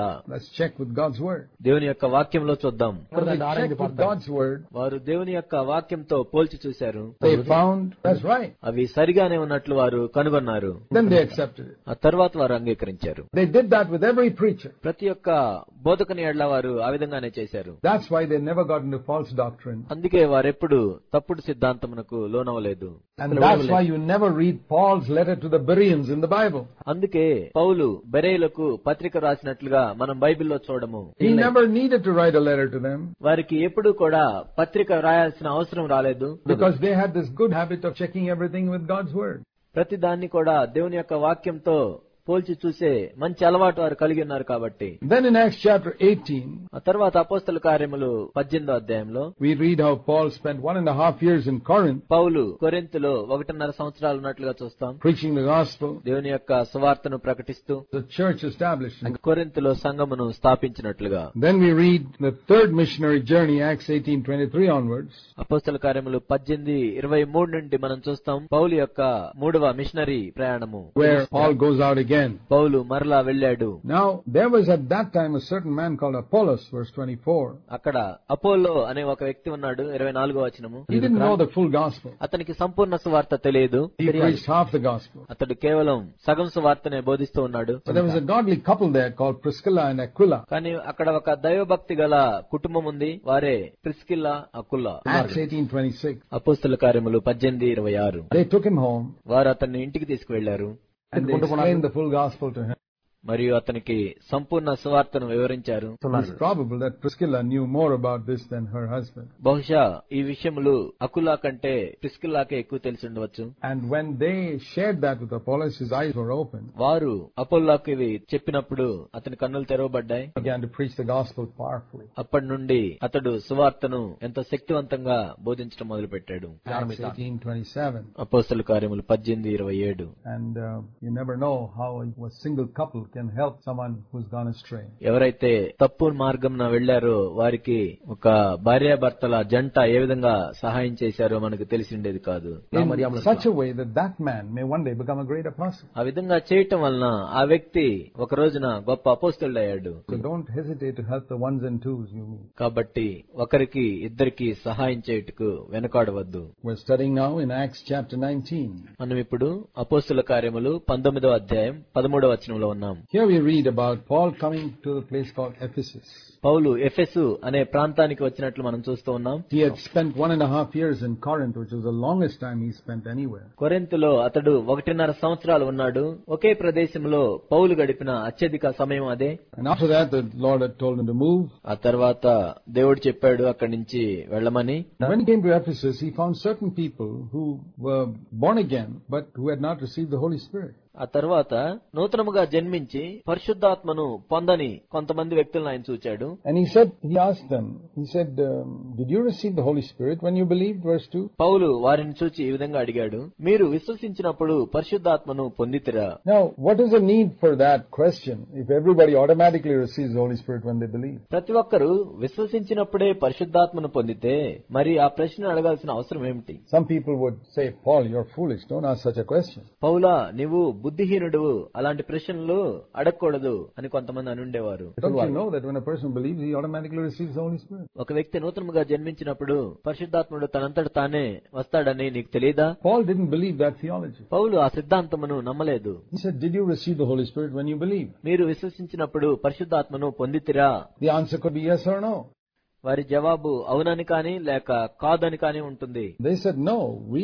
కదా? Let's check with God's word. దేవుని యొక్క వాక్యంలో చూద్దాం. When they checked with God's word, వారు దేవుని యొక్క వాక్యంతో పోల్చి చూశారు. they found that's right. అవి సరిగానే ఉన్నట్లు వారు కనుగొన్నారు. Then they accepted it. ఆ తర్వాత వారు అంగీకరించారు. They did that with every preacher. ప్రతి ఒక్క బోధకుని ఎడ్ల వారు ఆ విధంగానే చేశారు. That's why they never got into false doctrine. అందుకే వారెప్పుడు తప్పుడు సిద్ధాంతమునకు లోనవలేదు. And that's why you never read Paul's letter to the Bereans in the Bible. అందుకే పౌలు బెరేయులకు పత్రిక రాసినట్లుగా మనం బైబిల్లో చూడము. He never needed to write a letter to them. వారికి ఎప్పుడు కూడా పత్రిక రాయాల్సిన అవసరం రాలేదు. Because they had this good habit of checking everything with God's word. ప్రతి దాన్ని కూడా దేవుని యొక్క వాక్యంతో పోల్చి చూసే మంచి అలవాటు వారు కలిగి ఉన్నారు కాబట్టి. Then in Acts chapter eighteen, ఆ తర్వాత అపోస్తల కార్యములు పద్దెనిమిదో అధ్యాయంలో we read how Paul spent one and a half years in Corinth, పౌలు కొరింథులో ఒకటిన్నర సంవత్సరాలు ఉన్నట్లుగా చూస్తాం. preaching the gospel, దేవుని యొక్క సువార్తను ప్రకటిస్తూ the church established. కొరింథులో సంఘమును స్థాపించినట్లుగా. Then we read the third missionary journey, Acts eighteen twenty-three onwards. అపోస్తల కార్యములు పద్దెనిమిది ఇరవై మూడు నుండి మనం చూస్తాం పౌలు యొక్క మూడవ మిషనరీ ప్రయాణము, where Paul goes out again. పౌలు మరలా వెళ్ళాడు. Now there was at that time a certain man called Apollos, verse twenty-four. అక్కడ అపోల్లో అనే ఒక వ్యక్తి ఉన్నాడు. ఇరవై నాలుగో వచనము. He didn't know the full gospel. అతనికి సంపూర్ణ సువార్త తెలియదు. He preached half the gospel. అతడు కేవలం సగం సువార్తనే బోధిస్తూ ఉన్నాడు. But there was a godly couple there called Priscilla and Aquila. కానీ అక్కడ ఒక దైవభక్తి గల కుటుంబం ఉంది. వారే Priscilla Aquila. Acts eighteen twenty-six. అపోస్తల కార్యములు పద్దెనిమిది ఇరవై ఆరు. They took him home. వారు అతన్ని ఇంటికి తీసుకువెళ్లారు. And they explained the full gospel to him. మరియు అతనికి సంపూర్ణ సువార్తను వివరించారు. It's probable that Priscilla knew more about this than her husband. బహుశా ఈ విషయములు అకులా కంటే ప్రిస్కిల్లాకే ఎక్కువ తెలిసి ఉండవచ్చు. And when they shared that with Apollos, his eyes were open. వారు అపోల్లోకి ఇవి చెప్పినప్పుడు అతని కన్నులు తెరవబడ్డాయి. He began to preach the gospel powerfully. అప్పటి నుండి అతడు సువార్తను ఎంతో శక్తివంతంగా బోధించడం మొదలు పెట్టాడు. Acts eighteen twenty-seven. అపోస్తల కార్యములు పద్దెనిమిది ఇరవై ఏడు. And uh, you never know how a single couple can help someone who's gone astray. ఎవరైతే తప్పు మార్గంన వెళ్లారో వారికి ఒక భార్యాభర్తల జంట ఏ విధంగా సహాయం చేశారో మనకు తెలిసి ఉండేది కాదు. In such a way that that man may one day become a great apostle. ఆ విధంగా చేయటం వలన ఆ వ్యక్తి ఒక రోజున గొప్ప అపోస్తలుడయ్యాడు. So don't hesitate to help the ones and twos you meet. కాబట్టి ఒకరికి ఇద్దరికి సహాయం చేయుటకు వెనకాడవద్దు. We're studying now in Acts chapter nineteen. మనం ఇప్పుడు అపోస్తల కార్యములు పంతొమ్మిదవ అధ్యాయం పదమూడవ వచనంలో ఉన్నాం. Here we read about Paul coming to the place called Ephesus. పౌలు ఎఫెసు అనే ప్రాంతానికి వచ్చినట్లు మనం చూస్తూ ఉన్నాం. He had spent one and a half years in Corinth, which was the longest time he spent anywhere. కొరింథులో అతడు ఒకటిన్నర సంవత్సరాలు ఉన్నాడు. ఒకే ప్రదేశంలో పౌలు గడిపిన అత్యధిక సమయం అదే. And after that the Lord had told him to move. ఆ తర్వాత దేవుడు చెప్పాడు అక్కడి నుంచి వెళ్ళమని. When he came to Ephesus, he found certain people who were born again but who had not received the Holy Spirit. ఆ తర్వాత నూతనముగా జన్మించి పరిశుద్ధాత్మను పొందని కొంతమంది వ్యక్తులను ఆయన చూచాడు. And he said, he asked them, he said, um, did you receive the Holy Spirit when you believed? Verse two. పౌలు వారిని చూచి ఈ విధంగా అడిగాడు, మీరు విశ్వసించినప్పుడు పరిశుద్ధాత్మను పొందితిరా? Now, what is the need for that question if everybody automatically receives the Holy Spirit when they believe? ప్రతి ఒక్కరు విశ్వసించినప్పుడే పరిశుద్ధాత్మను పొందితే మరి ఆ ప్రశ్న అడగాల్సిన అవసరం ఏమిటి? Some people would say, Paul, you're foolish. Don't ask such a question. పౌలా, నీవు బుద్ధిహీనుడు, అలాంటి ప్రశ్నలు అడగకూడదు అని కొంతమంది అనుండేవారు. Don't you know that when a person believes, he automatically receives the Holy Spirit? ఒక వ్యక్తి నూతనముగా జన్మించినప్పుడు పరిశుద్ధాత్ముడు తనంతట తానే వస్తాడని నీకు తెలియదా? Paul didn't believe that theology. పౌలు ఆ సిద్ధాంతమును నమ్మలేదు. He said, did you receive the Holy Spirit when you believed? మీరు విశ్వసించినప్పుడు పరిశుద్ధాత్మను పొందితిరా? The answer could be yes or no. వారి జవాబు అవునని కానీ లేక కాదని కానీ ఉంటుంది. They said, no, we,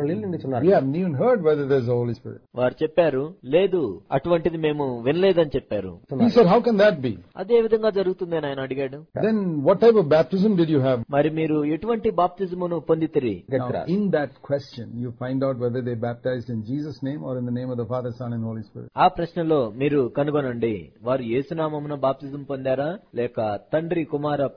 we haven't even heard whether there's the Holy Spirit. వారు చెప్పారు, లేదు, అటువంటిది మేము వినలేదని చెప్పారు. He said, how can that be? అదే విధంగా జరుగుతుంది అని ఆయన అడిగాడు. Then what type of baptism did you have? మరి మీరు ఎటువంటి బాప్తిజమును పొందితిరి? Now, in that question, you find out whether they baptized in Jesus' name or in the name of the Father, Son, and Holy Spirit. ఆ ప్రశ్నలో మీరు కనుగొనండి, వారు యేసునామమున బాప్తిజం పొందారా లేక తండ్రి కుమార పరిశుద్ధాత్మ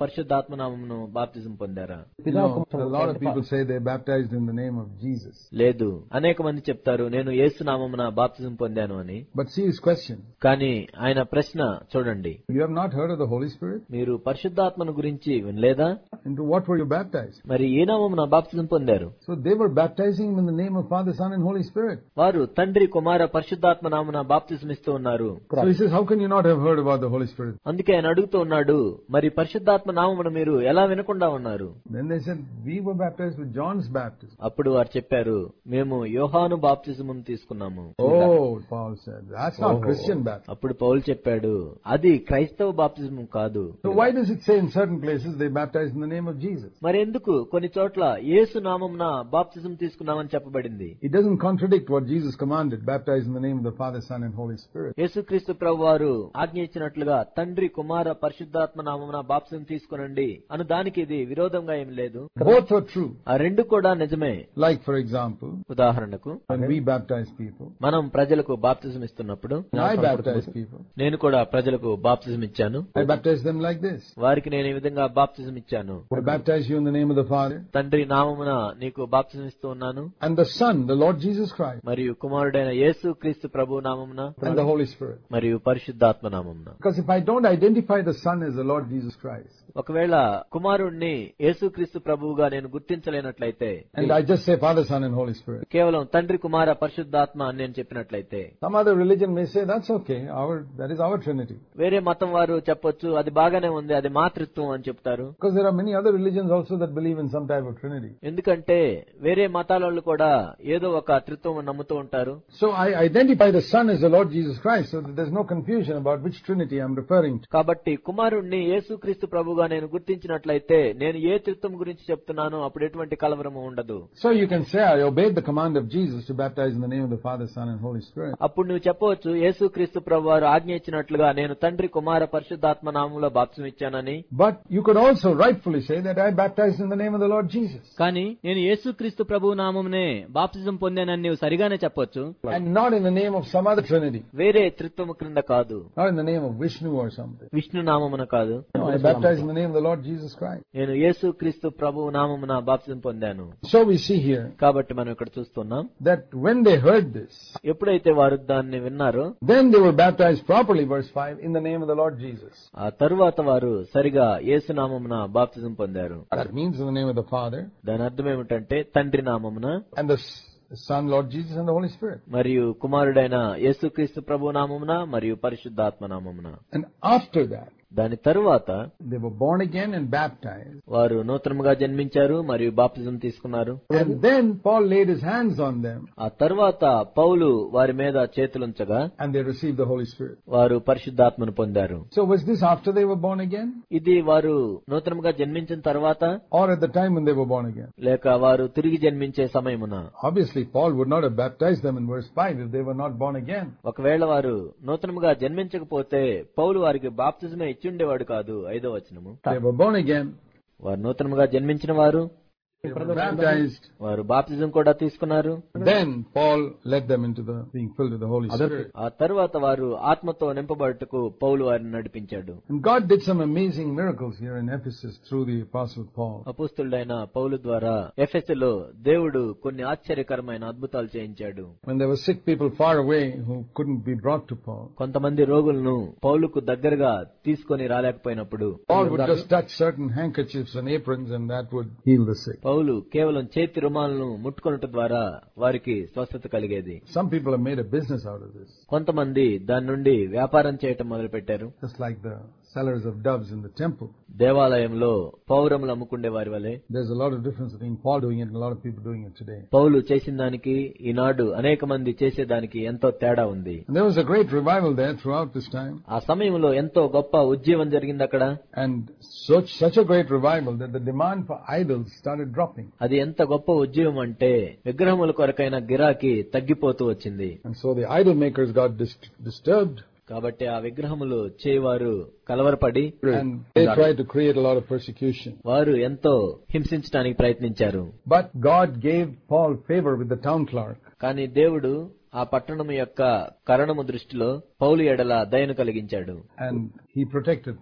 పరిశుద్ధాత్మ నామమున బాప్తిజం పొందారా? You know, a lot of people say they're baptized in the name of Jesus. లేదు, అనేక మంది చెప్తారు నేను యేసు నామమున బాప్తిజం పొందాను అని. But see his question. కానీ ఆయన ప్రశ్న చూడండి. You have not heard of the Holy Spirit? మీరు పరిశుద్ధాత్మను గురించి వినలేదా? Into what were you baptized? మరి ఏ నామమున బాప్తిజం పొందారు? So they were baptizing him in the name of Father, Son and Holy Spirit. వారు తండ్రి కుమార పరిశుద్ధాత్మ నామమున బాప్తిజం ఇస్తూ ఉన్నారు. So he says, how can you not have heard about the Holy Spirit? అందుకే ఆయన అడుగుతూ ఉన్నాడు, మరి పరిశుద్ధాత్మ నామమున మీరు ఎలా వినకుండా ఉన్నారు? Then they said, we were baptized with John's baptism. అప్పుడు వారు చెప్పారు, మేము యోహాను బాప్తిజమును తీసుకున్నాము. Oh, Paul said, that's not Christian baptism. అప్పుడు పౌలు చెప్పాడు, అది క్రైస్తవ బాప్తిజం కాదు. So why does it say in certain places they baptized in the name of Jesus? మరి ఎందుకు కొన్ని చోట్ల యేసు నామమున బాప్తిజం తీసుకున్నామని చెప్పబడింది? It doesn't contradict what Jesus commanded, baptize in the name of the Father, Son and Holy Spirit. యేసుక్రీస్తు ప్రభువారు ఆజ్ఞ ఇచ్చినట్లుగా తండ్రి కుమార పరిశుద్ధాత్మ నామమున బాప్తిజం తీసుకునండి అను దానికి ఇది విరోధంగా ఏం లేదు. Both are true. ఆ రెండు కూడా నిజమే. Like for example, ఉదాహరణకు when we baptize people, మనం ప్రజలకు బాప్తిజం ఇస్తున్నప్పుడు, I baptize people. నేను కూడా ప్రజలకు బాప్తిజం ఇచ్చాను. I baptize them like this. వారికి నేను ఈ విధంగా బాప్తిజం ఇచ్చాను. I baptize you in the name of the Father, తండ్రి నామమున నీకు బాప్తిజం ఇస్తూ ఉన్నాను, and the Son, the Lord Jesus Christ, మరియు కుమారుడైన యేసు క్రీస్తు ప్రభు నామమున, and the Holy Spirit. మరియు పరిశుద్ధాత్మ నామమున. Because if I don't identify the Son as the Lord Jesus Christ, ఒకవేళ కుమారుణ్ణి యేసుక్రీస్తు ప్రభువుగా నేను గుర్తించలేనట్లయితే, and I just say Father, Son and Holy Spirit, కేవలం తండ్రి కుమార పరిశుద్ధాత్మ అని నేను చెప్పినట్లయితే, some other religion may say that's okay, our that is our Trinity. వేరే మతం వారు చెప్పొచ్చు అది బాగానే ఉంది, అది మాతృత్వం అని చెప్తారు. Because there are many other religions also that believe in some type of Trinity. ఎందుకంటే వేరే మతాల వాళ్ళు కూడా ఏదో ఒక త్రిత్వం నమ్ముతూ ఉంటారు. So I identify the Son as the Lord Jesus Christ, so that there's no confusion about which Trinity I'm referring to. కాబట్టి కుమారుణ్ణి యేసుక్రీస్తు ప్రభుగా నేను గుర్తించినట్లయితే నేను ఏ త్రిత్వం గురించి చెప్తున్నానో అప్పుడు ఎటువంటి కలవరము ఉండదు. So you can say I obeyed the command of Jesus to baptize in the name of the Father, Son and Holy Spirit. అప్పుడు నువ్వు చెప్పవచ్చు యేసుక్రీస్తు ప్రభువారు ఆజ్ఞ ఇచ్చినట్లుగా నేను తండ్రి కుమార పరిశుద్ధాత్మ నామములో బాప్తిసం ఇచ్చానని. But you could also rightfully say that I baptized in the name of the Lord Jesus. కానీ నేను యేసుక్రీస్తు ప్రభు నామమునే బాప్తిసం పొందానని నీవు సరిగానే చెప్పొచ్చు. And not in the name of some other Trinity. వేరే త్రిత్వము క్రింద కాదు. Not in the name of Vishnu or something. Vishnu నామమున కాదు. No, I baptized in the name of the Lord Jesus Christ. నేను యేసుక్రీస్తు ప్రభు నామమున బాప్తిసం పొందాను. So we see here కాబట్టి మనం ఇక్కడ చూస్తున్నాం that when they heard this, ఎప్పుడైతే వారు దాన్ని విన్నారో, then they were baptized properly, verse five, in the name of the Lord Jesus. ఆ తరువాత వారు సరిగా యేసు నామమున బాప్తిసం పొందారు. That means in the name of the Father, దాని అర్థం ఏమిటంటే తండ్రి నామమున, and the Son, Lord Jesus, and the Holy Spirit. మరియు కుమారుడైన యేసుక్రీస్తు ప్రభు నామమున మరియు పరిశుద్ధాత్మ నామమున. And after that, దాని తరువాత they were born again and baptized. వారు నూతనముగా జన్మించారు మరియు బాప్తిజం తీసుకున్నారు. And then Paul laid his hands on them. ఆ తరువాత పౌలు వారి మీద చేతులుంచగా, and they received the Holy Spirit. వారు పరిశుద్ధాత్మను పొందారు. So was this after they were born again? ఇది వారు నూతనముగా జన్మించిన తర్వాత, or at the time when they were born again? లేక వారు తిరిగి జన్మించే సమయమున? Obviously Paul would not have baptized them in verse five if they were not born again. ఒకవేళ వారు నూతనముగా జన్మించకపోతే పౌలు వారికి బాప్తిజమే ఇచ్చుండేవాడు కాదు. ఐదో వచనము, they were born again, వారు నూతనముగా జన్మించిన వారు, they were baptized, వారు బాప్తిజం కూడా తీసుకున్నారు. then Paul led them into the being filled with the Holy Spirit. ఆ తరువాత వారు ఆత్మతో నింపబడుటకు పౌలు వారిని నడిపించాడు. And God did some amazing miracles here in Ephesus through the apostle Paul. అపోస్తలుడైన పౌలు ద్వారా ఎఫెసులో దేవుడు కొన్ని ఆశ్చర్యకరమైన అద్భుతాలు చేయించాడు. When there were sick people far away who couldn't be brought to Paul, కొంతమంది రోగులను పౌలుకు దగ్గరగా తీసుకొని రాలేకపోయినప్పుడు Paul would just touch certain handkerchiefs and aprons and that would heal the sick. పౌలు కేవలం చేతి రుమాలను ముట్టుకొనుట ద్వారా వారికి స్వస్థత కలిగేది. Some people have made a business out of this. కొంతమంది దాని నుండి వ్యాపారం చేయటం మొదలు పెట్టారు. Just like the sellers of doves in the temple. దేవాలయంలో పౌరములు అమ్ముకుండే వారి వలె. There's a lot of difference between Paul doing it and a lot of people doing it today. పౌలు చేసిన దానికి ఈనాడు అనేక మంది చేసేదానికి ఎంతో తేడా ఉంది. And there was a great revival there throughout this time. ఆ సమయంలో ఎంతో గొప్ప ఉజ్జీవం జరిగింది అక్కడ. And such such a great revival that the demand for idols started dropping. అది ఎంత గొప్ప ఉజ్జీవం అంటే విగ్రహముల కొరకైన గిరాకీ తగ్గిపోతూ వచ్చింది. And so the idol makers got dis- disturbed. కాబట్టి ఆ విగ్రహములు చేయవారు కలవరపడి, and they tried to create a lot of persecution. వారు ఎంతో హింసించడానికి ప్రయత్నించారు. But God gave Paul favor with the town clerk. కానీ దేవుడు ఆ పట్టణము యొక్క కరణము దృష్టిలో పౌలు ఎడల దయను కలిగించాడు. And he protected Paul.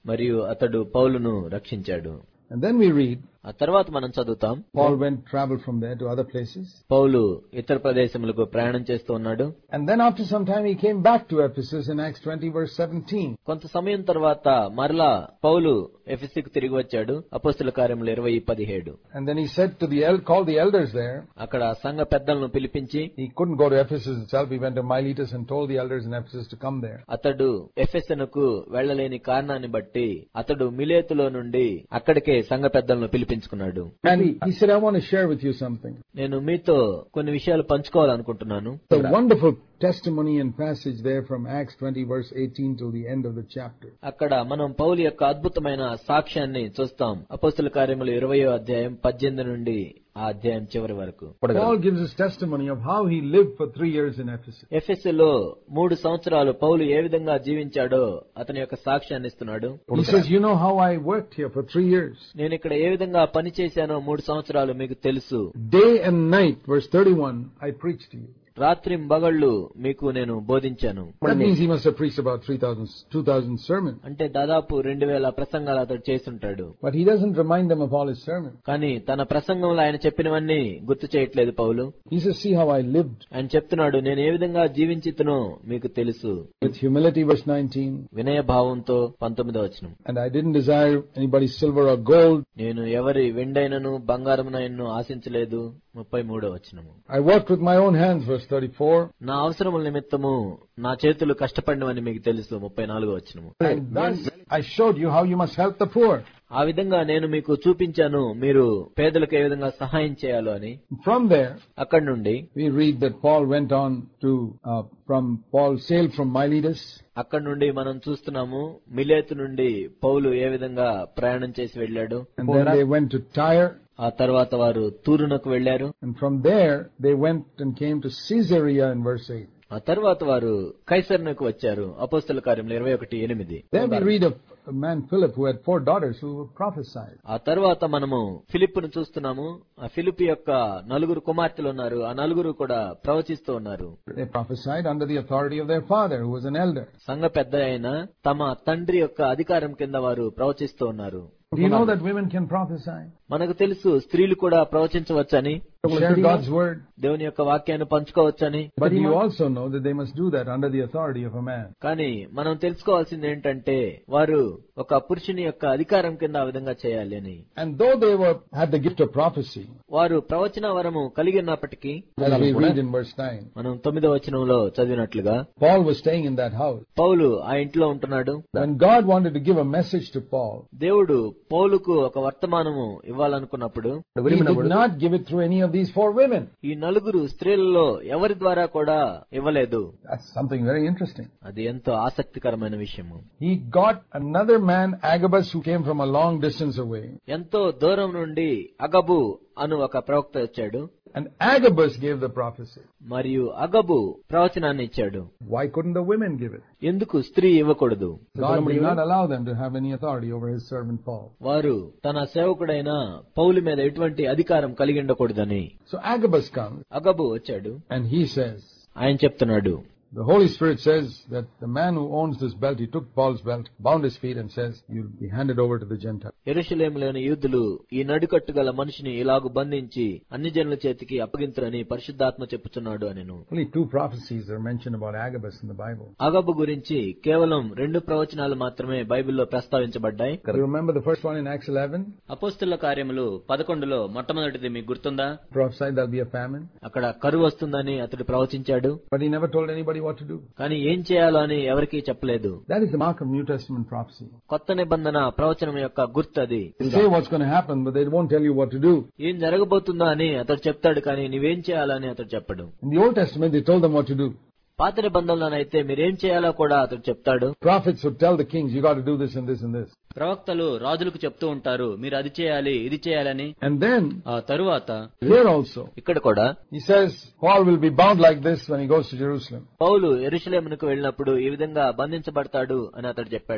మరియు అతడు పౌలును రక్షించాడు. And then we read, ఆ తర్వాత మనం చదువుతాం, Paul went travel from there to other places. పౌలు ఇతర ప్రదేశములకు ప్రయాణం చేస్తూ ఉన్నాడు. And then after some time he came back to Ephesus in Acts twenty verse seventeen. కొంత సమయం తర్వాత మరలా పౌలు ఎఫెసుకు తిరిగి వచ్చాడు. అపోస్తల కార్యములు ఇరవై పదిహేడు. And then he said to the el- called the elders there. అక్కడ సంఘ పెద్దలను పిలిపించి, He couldn't go to Ephesus itself. He went to Miletus and told the elders in Ephesus to come there. అతడు ఎఫెసునకు వెళ్లలేని కారణాన్ని బట్టి అతడు మిలేతులో నుండి అక్కడికే సంఘ పెద్దలను పిలిపించుకున్నాడు. And he said, I want to share with you something. నేను మీతో కొన్ని విషయాలు పంచుకోవాలనుకుంటున్నాను. The wonderful testimony and passage there from Acts twenty verse eighteen till the end of the chapter. అక్కడ మనం పౌలు యొక్క అద్భుతమైన సాక్ష్యాన్ని చూస్తాం. అపోస్తల కార్యములు ఇరవయో అధ్యాయం పద్దెనిమిది నుండి ఆ అధ్యాయం చివరి వరకు. Paul gives his testimony of how he lived for three years in Ephesus. ఎఫెసులో మూడు సంవత్సరాలు పౌలు ఏ విధంగా జీవించాడో అతని యొక్క సాక్ష్యాన్ని ఇస్తున్నాడు. He says, you know how I worked here for three years. నేను ఇక్కడ ఏ విధంగా పని చేశానో మూడు సంవత్సరాలు మీకు తెలుసు. Day and night, verse thirty-one, I preached to you. రాత్రి బగళ్ళు మీకు నేను బోధించాను. That means he must have preached about three thousand, two thousand sermons. అంటే దాదాపు రెండు వేల ప్రసంగాలు అతడు చేస్తుంటాడు. But he doesn't remind them of all his sermons. కానీ తన ప్రసంగంలో ఆయన చెప్పినవన్నీ గుర్తు చేయట్లేదు పౌలు. He says, see how I lived. ఆయన చెప్తున్నాడు, నేను ఏ విధంగా జీవించితునో మీకు తెలుసు. With humility, verse nineteen. వినయ భావంతో పంతొమ్మిదో వచనం. And I didn't desire anybody's silver or gold. నేను ఎవరి వెండైనను బంగారమునైనను ఆశించలేదు. ముప్పై మూడో వచనము. I worked with my own hands, verse thirty-four. నా అవసరముల నిమిత్తము నా చేతులు కష్టపడినవని మీకు తెలుసు. ముప్పై నాలుగో వచనము. And thus I showed you how you must help the poor. ఆ విధంగా నేను మీకు చూపించాను మీరు పేదలకు ఏ విధంగా సహాయం చేయాలో అని. From there, అక్కడి నుండి we read that Paul went on to, uh, from Paul sailed from Miletus. అక్కడి నుండి మనం చూస్తున్నాము మిలేతు నుండి పౌలు ఏ విధంగా ప్రయాణం చేసి వెళ్ళాడు. And then they went to Tyre. ఆ తర్వాత వారు తూరునకు వెళ్లారు. And from there they went and came to Caesarea in verse eight. ఆ తర్వాత వారు కైసరునకు వచ్చారు. అపోస్తల కార్యములు ఇరవై ఒకటి ఎనిమిది. Then we read of a man Philip who had four daughters who prophesied. ఆ తర్వాత మనము ఫిలిప్పును చూస్తున్నాము. ఆ ఫిలిప్ యొక్క నలుగురు కుమార్తెలు ఉన్నారు. ఆ నలుగురు కూడా ప్రవచిస్తూ ఉన్నారు. They prophesied under the authority of their father who was an elder. సంఘ పెద్ద అయిన తమ తండ్రి యొక్క అధికారం కింద వారు ప్రవచిస్తూ ఉన్నారు. Do you know that women can prophesy? మనకు తెలుసు స్త్రీలు కూడా ప్రవచించవచ్చని, Share God's word. దేవుని యొక్క వాక్యాన్ని పంచుకోవచ్చని. But you also know that they must do that under the authority of a man. కానీ మనం తెలుసుకోవాల్సింది ఏంటంటే వారు ఒక పురుషుని యొక్క అధికారం కింద ఆ విధంగా చేయాలి అని. And though they were had the gift of prophecy, వారు ప్రవచన వరము కలిగి ఉన్నప్పటికీ, as we read in verse nine, మనం తొమ్మిదో వచనంలో చదివినట్లుగా, Paul was staying in that house. పౌలు ఆ ఇంట్లో ఉంటున్నాడు. When God wanted to give a message to Paul, దేవుడు పౌలుకు ఒక వర్తమానము ఇవ్వాలనుకున్నప్పుడు he did not give it through any of these four women. ఈ నలుగురు స్త్రీలలో ఎవరి ద్వారా కూడా ఇవ్వలేదు. That's something very interesting. అది ఎంతో ఆసక్తికరమైన విషయము. He got another man, Agabus, who came from a long distance away. ఎంతో దూరం నుండి అగబు అను ఒక ప్రవక్త వచ్చాడు. And Agabus gave the prophecy. మరియు అగబు ప్రవచనాన్ని ఇచ్చాడు. Why couldn't the women give it? ఎందుకు స్త్రీ ఇవ్వకూడదు? God did not allow them to have any authority over his servant Paul. వారు తన సేవకుడైన పౌలు మీద ఎటువంటి అధికారం కలిగి ఉండకూడదని. So Agabus comes. అగబు వచ్చాడు. And he says, ఆయన చెప్తున్నాడు, the Holy Spirit says that the man who owns this belt, he took Paul's belt, bound his feet and says, you'll be handed over to the Gentiles. యెరూషలేములోని యూదులు ఈ నడికట్టు గల మనిషిని ఇలాగు బంధించి అన్ని జనుల చేతికి అప్పగింతురని పరిశుద్ధాత్మ చెప్పుచున్నాడు అనెను. Only two prophecies are mentioned about Agabus in the Bible. అగబు గురించి కేవలం రెండు ప్రవచనాలు మాత్రమే బైబిల్లో ప్రస్తావించబడ్డాయి. You remember the first one in Acts eleven? అపోస్తలుల కార్యములు పదకొండులో మొట్టమొదటిది మీకు గుర్తుందా? Prophesied there'll be a famine. అక్కడ కరువు వస్తుందని అతడు ప్రవచించాడు. But he never told anybody what to do. కానీ ఏం చేయాలో అని ఎవరికీ చెప్పలేదు. That is the mark of New Testament prophecy. కొత్త నిబంధన ప్రవచనం యొక్క గుర్తది. They say what's going to happen, but they won't tell you what to do. ఏం జరగబోతుందో అని అతడు చెప్తాడు, కానీ నీవేం చేయాలని అతడు చెప్పడు. In the Old Testament, they told them what to do. పాత నిబంధనలోనైతే మీరేం చేయాలో కూడా అతడు చెప్తాడు. Prophets would tell the kings, you got to do this and this and this. ప్రవక్తలు రాజులకు చెప్తూ ఉంటారు, మీరు అది చేయాలి ఇది చేయాలని. And then ఆ తరువాత here also, ఇక్కడ కూడా he says Paul will be bound like this when he goes to Jerusalem. పౌలు యెరూషలేమునకు వెళ్ళినప్పుడు ఈ విధంగా బంధించబడతాడు అని అతడు చెప్పాడు.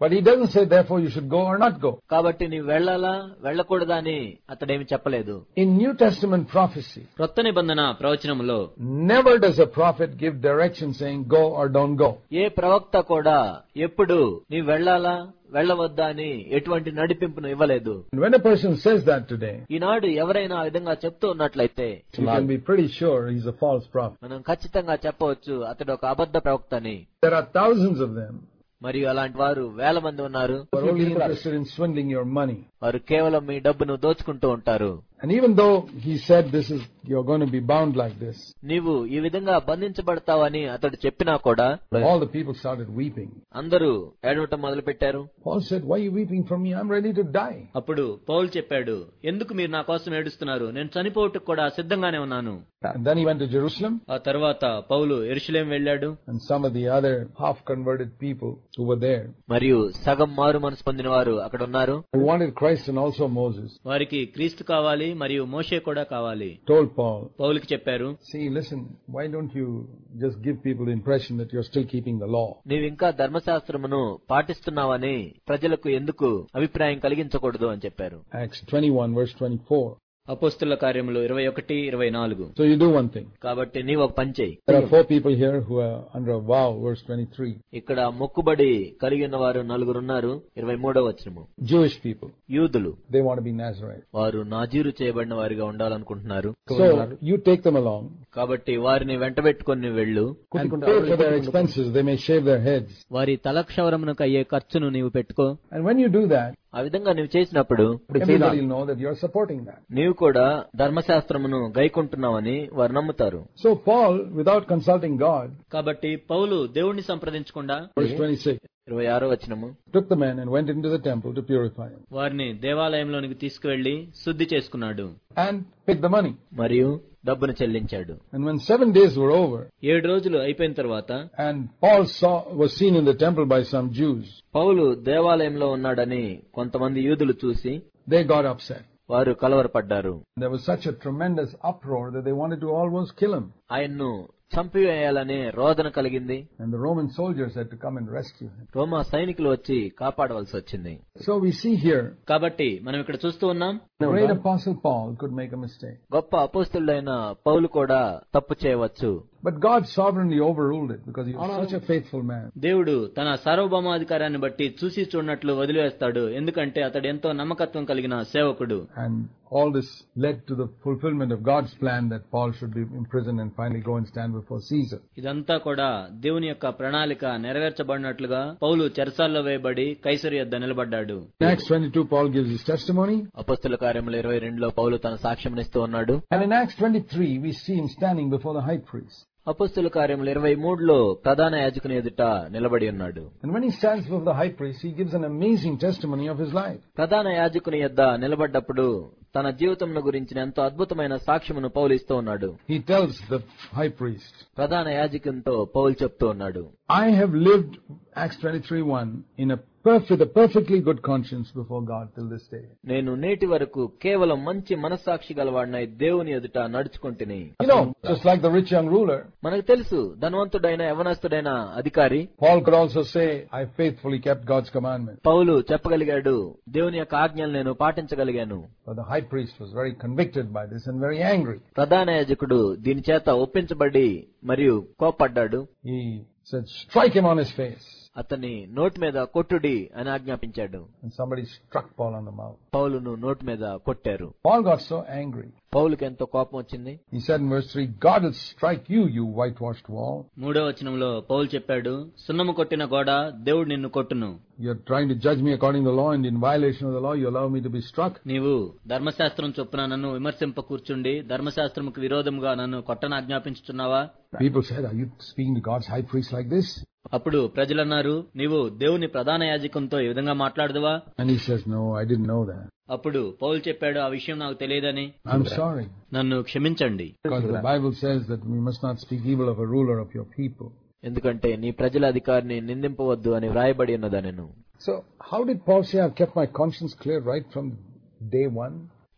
But he doesn't say, therefore you should go or not go. కాబట్టి నీవు వెళ్ళాలా వెళ్ళకూడదా అని అతడేమి చెప్పలేదు. In New Testament prophecy, క్రొత్త నిబంధన ప్రవచనములో never does a prophet give direction saying go or don't go. ఏ ప్రవక్త కూడా ఎప్పుడు నీవు వెళ్ళాలా వెళ్ళవద్దా అని ఎటువంటి నడిపింపును ఇవ్వలేదు. When a person says that today, ఈనాడు ఎవరైనా ఆ విధంగా చెప్తూ ఉన్నట్లయితే you can be pretty sure he's a false prophet. మనం ఖచ్చితంగా చెప్పవచ్చు అతడు ఒక అబద్ధ ప్రవక్త అని. There are thousands of them. మరియు అలాంటి వారు వేల మంది ఉన్నారు. Who are only interested in swindling your money. వారు కేవలం మీ డబ్బును దోచుకుంటూ ఉంటారు. And even though he said this is, you're going to be bound like this, నీవు ఈ విధంగా బంధించబడతావని అతడు చెప్పినా కూడా all the people started weeping. అందరూ ఏడవటం మొదలు పెట్టారు. Paul said, why are you weeping for me? I'm ready to die. అప్పుడు పౌలు చెప్పాడు, ఎందుకు మీరు నా కోసం ఏడుస్తున్నారు? నేను చనిపోవటకు కూడా సిద్ధంగానే ఉన్నాను. And then he went to Jerusalem. ఆ తర్వాత పౌలు యెరూషలేం వెళ్ళాడు. And some of the other half converted people who were there, మరియు సగం మారు మనసు పొందిన వారు అక్కడ ఉన్నారు. who wanted Christ and also Moses, వారికి క్రీస్తు కావాలి మరియు మోషే కూడా కావాలి. told Paul, పౌలుకి చెప్పారు, see, listen, why don't you just give people the impression that you're still keeping the law? నీవు ఇంకా ధర్మశాస్త్రమును పాటిస్తున్నావని ప్రజలకు ఎందుకు అభిప్రాయం కలిగించకూడదు అని చెప్పారు. Acts twenty-one verse twenty-four. అపోస్తుల కార్యములు ఇరవై ఒకటి ఇరవై నాలుగు. So you do one thing. కాబట్టి నీవు ఒక పని చేయి. There are four people here who are under a vow, verse twenty-three. ఇక్కడ మొక్కుబడి కలిగి ఉన్న వారు నలుగురు ఉన్నారు. ఇరవై మూడవ వచనము. Jewish people. యూదులు. They want to be Nazarite. వారు నాజీరు చేయబడిన వారిగా ఉండాలనుకుంటున్నారు. So you take them along. కాబట్టి వారిని వెంటబెట్టుకుని వెళ్ళు. And pay for their expenses. They may shave their heads. వారి తలక్షవరమునకు అయ్యే ఖర్చును నీవు పెట్టుకో. And when you do that, ఆ విధంగా నీవు చేసినప్పుడు everybody will know that you are supporting that. నీవు కూడా ధర్మశాస్త్రమును గైకుంటున్నావని వారు నమ్ముతారు. So Paul, without consulting God, కాబట్టి పౌలు దేవుణ్ణి సంప్రదించకుండా verse twenty-six, ఇరవై ఆరో వచనము, took the men and went into the temple to purify him. వారిని దేవాలయంలోనికి తీసుకువెళ్లి శుద్ధి చేసుకున్నాడు. And paid the money. మరియు డబ్బును చెల్లించాడు. And when seven days were over, ఏడు రోజులు అయిపోయిన తర్వాత, and Paul saw was seen in the temple by some Jews, పౌలు దేవాలయంలో ఉన్నాడని కొంతమంది యూదులు చూసి they got upset. వారు కలవరపడ్డారు. There was such a tremendous uproar that they wanted to almost kill him. ఆయన్ను చంపివేయాలనే రోదన కలిగింది. And the Roman soldiers had to come and rescue him. రోమా సైనికులు వచ్చి కాపాడవలసి వచ్చింది. So we see here, కాబట్టి మనం ఇక్కడ చూస్తూ ఉన్నాం, the great apostle Paul could make a mistake. గొప్ప అపోస్తలుడైన పౌలు కూడా తప్పు చేయవచ్చు. But God sovereignly overruled it because he was such a faithful man. దేవుడు తన సార్వభౌమాధికారాన్ని బట్టి చూసి చూడనట్లు వదిలివేస్తాడు. ఎందుకంటే అతడు ఎంతో నమ్మకత్వం కలిగిన సేవకుడు. And all this led to the fulfillment of God's plan that Paul should be imprisoned and finally go and stand before Caesar. ఇదంతా కూడా దేవుని యొక్క ప్రణాళిక నెరవేర్చబడినట్లుగా పౌలు చెరసాల్లో వేయబడి కైసరు యొద్ద నిలబడ్డాడు. In Acts twenty-two, Paul gives his testimony. అపొస్తలుల కార్యములు ఇరవై రెండులో పౌలు తన సాక్ష్యమునిస్తూ ఉన్నాడు. And in Acts twenty-three, we see him standing before the high priest. అపొస్తలుల కార్యములు ఇరవై మూడులో ప్రధాన యాజకుని ఎదుట నిలబడి ఉన్నాడు. And when he stands before the high priest, he gives an amazing testimony of his life. ప్రధాన యాజకుని యొద్ద నిలబడ్డప్పుడు తన జీవితమును గురించిన ఎంతో అద్భుతమైన సాక్ష్యమును పౌలు ఇస్తూ ఉన్నాడు. He tells the high priest, ప్రధాన యాజకునితో పౌలు చెప్తూ ఉన్నాడు, I have lived, Acts twenty-three one, in a perfect, a perfectly good conscience before God till this day. నేను నేటి వరకు కేవలం మంచి మనస్సాక్షి గలవాడినై దేవుని ఎదుట నడుచుకుంటుని. You know, just like the rich young ruler, మనకు తెలుసు ధనవంతుడైన యవనస్తుడైన అధికారి Paul could also say, I faithfully kept God's commandment. పౌలు చెప్పగలిగాడు, దేవుని యొక్క ఆజ్ఞలు నేను పాటించగలిగాను. But the high priest was very convicted by this and very angry. ప్రధాన యాజకుడు దీని చేత ఒప్పించబడి మరియు కోపడ్డాడు. He said, strike him on his face. అతని నోటి మీద కొట్టుడి అని ఆజ్ఞాపించాడు. And somebody struck Paul on the mouth. పౌలును నోటి మీద కొట్టారు. Paul got so angry. పౌలుకి ఎంతో కోపం వచ్చింది. He said in verse three, God will strike you, you whitewashed wall. మూడో వచనంలో పౌలు చెప్పాడు, సున్నము కొట్టిన గోడ దేవుడు నిన్ను కొట్టును. You're trying to judge me according to the law, and in violation of the law you allow me to be struck. నీవు ధర్మశాస్త్రం చొప్పున నన్ను విమర్శింప కూర్చుండి ధర్మశాస్త్రముకు విరోధముగా నన్ను కొట్టను ఆజ్ఞాపించుచున్నావా? People said, are you speaking to God's high priest like this? అప్పుడు ప్రజలన్నారు, నీవు దేవుని ప్రధాన యాజకునితో ఈ విధంగా మాట్లాడదువా? And he says, no, I didn't know that. అప్పుడు పౌలు చెప్పాడు, ఆ విషయం నాకు తెలియదని. I'm sorry. నన్ను క్షమించండి. Because the Bible says that we must not speak evil of a ruler of your people. ఎందుకంటే నీ ప్రజల అధికారిని నిందింపవద్దు అని వ్రాయబడి ఉన్నదా నేను. So how did Paul say, I've kept my conscience clear right from day one?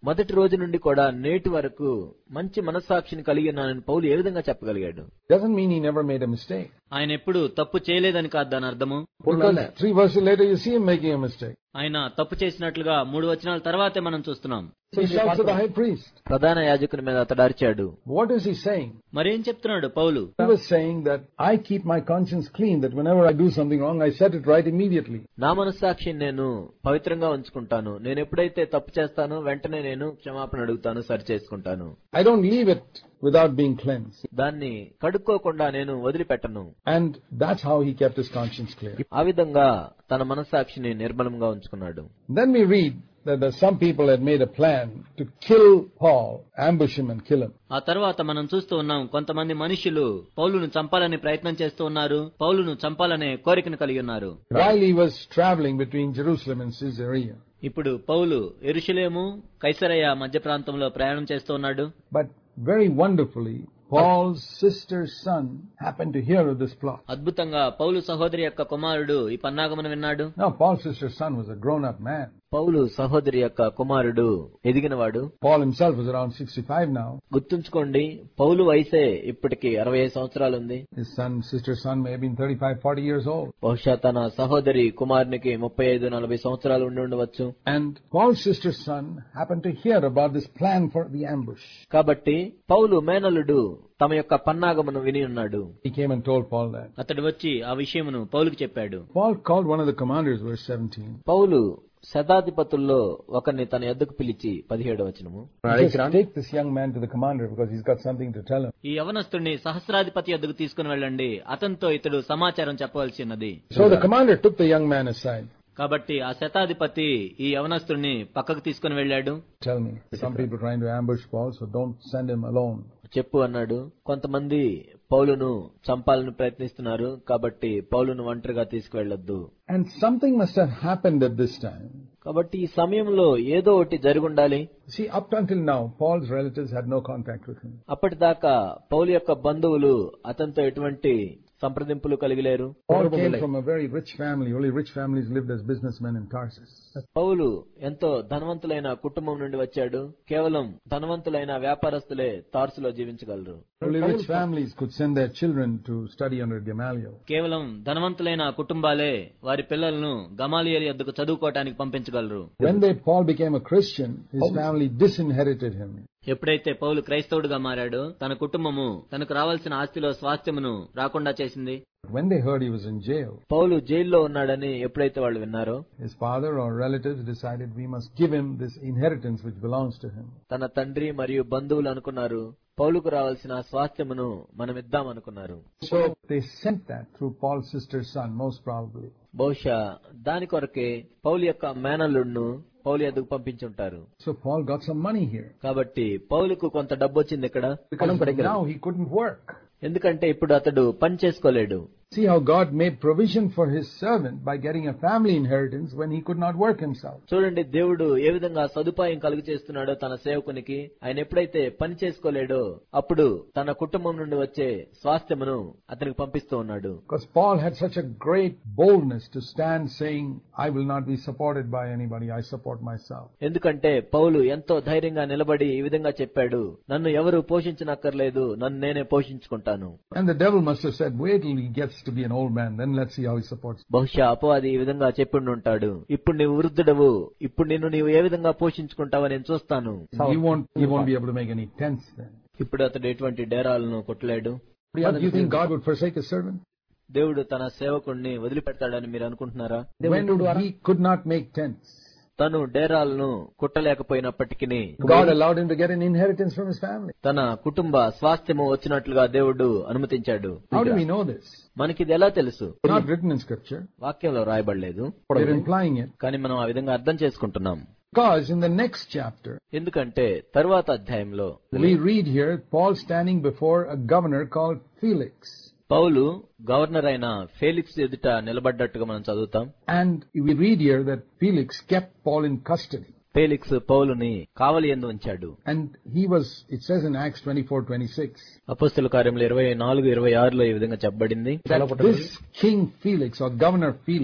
మొదటి రోజు నుండి కూడా నేటి వరకు మంచి మనస్సాక్షిని కలిగి ఉన్నానని పౌలు ఏ విధంగా చెప్పగలిగాడు? Doesn't mean he never made a mistake. ఆయన ఎప్పుడు తప్పు చేయలేదని కాదు దాని అర్థము. Because three verses later you see him making a mistake. ఆయన తప్పు చేసినట్లుగా మూడు వచనాల తర్వాతే మనం చూస్తున్నాం. So he shouts at the high priest. ప్రధాన యాజకుని మీద అతడు అరిచాడు. What is he saying? మరేం చెప్తున్నాడు పౌలు? He was saying that I keep my conscience clean, that whenever I do something wrong, I set it right immediately. నా మనస్సాక్షిని నేను పవిత్రంగా ఉంచుకుంటాను. నేను ఎప్పుడైతే తప్పు చేస్తానో వెంటనే నేను క్షమాపణ అడుగుతాను, సరి చేసుకుంటాను. I don't leave it without being cleansed. దాన్ని కడుక్కోకుండా నేను వదిలిపెట్టను. And that's how he kept his conscience clear. ఆ విధంగా తన మనస్సాక్షిని నిర్మలంగా ఉంచుకున్నాడు. Then we read that there some people had made a plan to kill Paul, ambush him and kill him. ఆ తర్వాత మనం చూస్తూ ఉన్నాం కొంతమంది మనుషులు పౌలును చంపాలని ప్రయత్నం చేస్తూ ఉన్నారు. పౌలును చంపాలనే కోరికను కలిగి ఉన్నారు. While he was traveling between Jerusalem and Caesarea. ఇప్పుడు పౌలు యెరూషలేము కైసరయ మధ్య ప్రాంతంలో ప్రయాణం చేస్తూ ఉన్నాడు. But very wonderfully Paul's sister's son happened to hear of this plot. అద్భుతంగా పౌలు సహోదరి యొక్క కుమారుడు ఈ పన్నాగమును విన్నాడు. Now Paul's sister's son was a grown-up man. పౌలు సహోదరి యొక్క కుమారుడు ఎదిగినవాడు. Paul himself was around sixty-five now. గుర్తుంచుకోండి పౌలు వయసే ఇప్పటికి అరవై ఐదు సంవత్సరాలు ఉంది. His son, sister's son may have been thirty-five, forty years old. బహుశా తన సహోదరి కుమారునికి ముప్పై ఐదు నలభై సంవత్సరాలు ఉండి ఉండవచ్చు. And Paul's sister's son happened to hear about this plan for the ambush. కాబట్టి పౌలు మేనలుడు తమ యొక్క పన్నాగమును విని ఉన్నాడు. He came and told Paul that. అతడు వచ్చి ఆ విషయమును పౌలుకి చెప్పాడు. Paul called one of the commanders, verse seventeen. పౌలు శతాధిపతుల్లో ఒకరిని తన యొద్దకు పిలిచి పదిహేడవ వచనము, take this young man to the commander because he's got something to tell him. ఈ యవనస్తుడిని సహస్రాధిపతి యొద్దకు తీసుకుని వెళ్ళండి, అతనితో ఇతడు సమాచారం చెప్పవలసి ఉన్నది. So the commander took the young man aside. కాబట్టి ఆ శతాధిపతి ఈ యవనస్తుడిని పక్కకు తీసుకుని వెళ్ళాడు. Tell me, some people trying to ambush Paul, so don't send him alone. చెప్పు అన్నాడు. కొంతమంది పౌలును చంపాలని ప్రయత్నిస్తున్నారు, కాబట్టి పౌలును ఒంటరిగా తీసుకువెళ్లొద్దు. And something must have happened at this time. కాబట్టి ఈ సమయంలో ఏదో ఒకటి జరుగుండాలి. See, up until now, Paul's relatives had no contact with him. అప్పటిదాకా పౌలు యొక్క బంధువులు అతనితో ఎటువంటి సంప్రదింపులు కలిగిలేరు. Paul came from a very rich family. Only rich families lived as businessmen in Tarsus. పౌలు ఎంతో ధనవంతులైన కుటుంబం నుండి వచ్చాడు. కేవలం ధనవంతులైన వ్యాపారస్తులే తార్సులో జీవించగలరు. Only rich families could send their children to study under Gamaliel. కేవలం ధనవంతులైన కుటుంబాలే వారి పిల్లలను గమాలియేలు యొద్దకు చదువుకోవడానికి పంపించగలరు. When they Paul became a Christian, his family disinherited him. ఎప్పుడైతే పౌలు క్రైస్తవుడుగా మారాడో తన కుటుంబము తనకు రావాల్సిన ఆస్తిలో స్వాస్థ్యమును రాకుండా చేసింది. When they heard he was in jail, పౌలు జైల్లో ఉన్నాడని ఎప్పుడైతే వాళ్ళు విన్నారో his father or relatives decided we must give him this inheritance which belongs to him. తన తండ్రి మరియు బంధువులు అనుకున్నారు పౌలుకు రావాల్సిన స్వాస్థ్యమును మనం ఇద్దాం అనుకున్నారు. So they sent that through Paul's sister's son, most probably. బహుశా దాని కొరకే పౌలు యొక్క మేనల్లుడును పౌలు ఎదుగు పంపించుంటారు. So Paul got some money here. కాబట్టి పౌలుకు కొంత డబ్బు వచ్చింది ఇక్కడ. Because now he couldn't work. ఎందుకంటే ఇప్పుడు అతడు పని చేసుకోలేడు. See how God made provision for his servant by getting a family inheritance when he could not work himself. చూడండి దేవుడు ఏ విధంగా సదుపాయం కలుగు చేస్తున్నాడో తన సేవకునికి. ఆయన ఎప్పుడైతే పని చేసుకోలేడో అప్పుడు తన కుటుంబం నుండి వచ్చే స్వాస్థ్యమును అతనికి పంపిస్తూ ఉన్నాడు. Because Paul had such a great boldness to stand saying, I will not be supported by anybody, I support myself. ఎందుకంటే పౌలు ఎంతో ధైర్యంగా నిలబడి ఈ విధంగా చెప్పాడు, నన్ను ఎవరు పోషించనక్కర్లేదు, నన్ను నేనే పోషించుకుంటాను. And the devil must have said, wait till he gets to be an old man, then let's see how he supports. బహుశా అపవాది ఈ విధంగా చెప్పిండి ఉంటాడు, ఇప్పుడు నీవు వృద్ధుడవు, ఇప్పుడు నిన్ను నీవు ఏ విధంగా పోషించుకుంటావో నేను చూస్తాను. He won't, he won't be able to make any tents then. ఇప్పుడు అతడు ఎటువంటి డేరాలను కొట్టలేడు. Do you think God would forsake his servant? దేవుడు తన సేవకుడిని వదిలిపెడతాడని మీరు అనుకుంటున్నారా? When he could not make tents, తను డేరాలను కుట్టలేకపోయినప్పటికీ God allowed him to get an inheritance from his family. తన కుటుంబ స్వాస్థ్యము వచ్చినట్లుగా దేవుడు అనుమతించాడు. How do we know this? మనకిది ఎలా తెలుసు? Not written in scripture. వాక్యంలో రాయబడలేదు, We're implying it. కానీ మనం ఆ విధంగా అర్థం చేసుకుంటున్నాం. Because in the next chapter, ఎందుకంటే తరువాత అధ్యాయంలో we read here Paul standing before a governor called Felix. Paul governor అయిన ఫేలిక్స్ ఎదుట నిలబడ్డట్టుగా మనం చదువుతాం. And we read here that Felix kept Paul in custody. Felix పౌలుని కావలి యందు ఉంచాడు. And he was, it says in Acts twenty-four twenty-six, అపొస్తలుల కార్యములు ఇరవై నాలుగు ఇరవై ఆరులో ఈ విధంగా చెప్పబడింది. That this King Felix or Governor Felix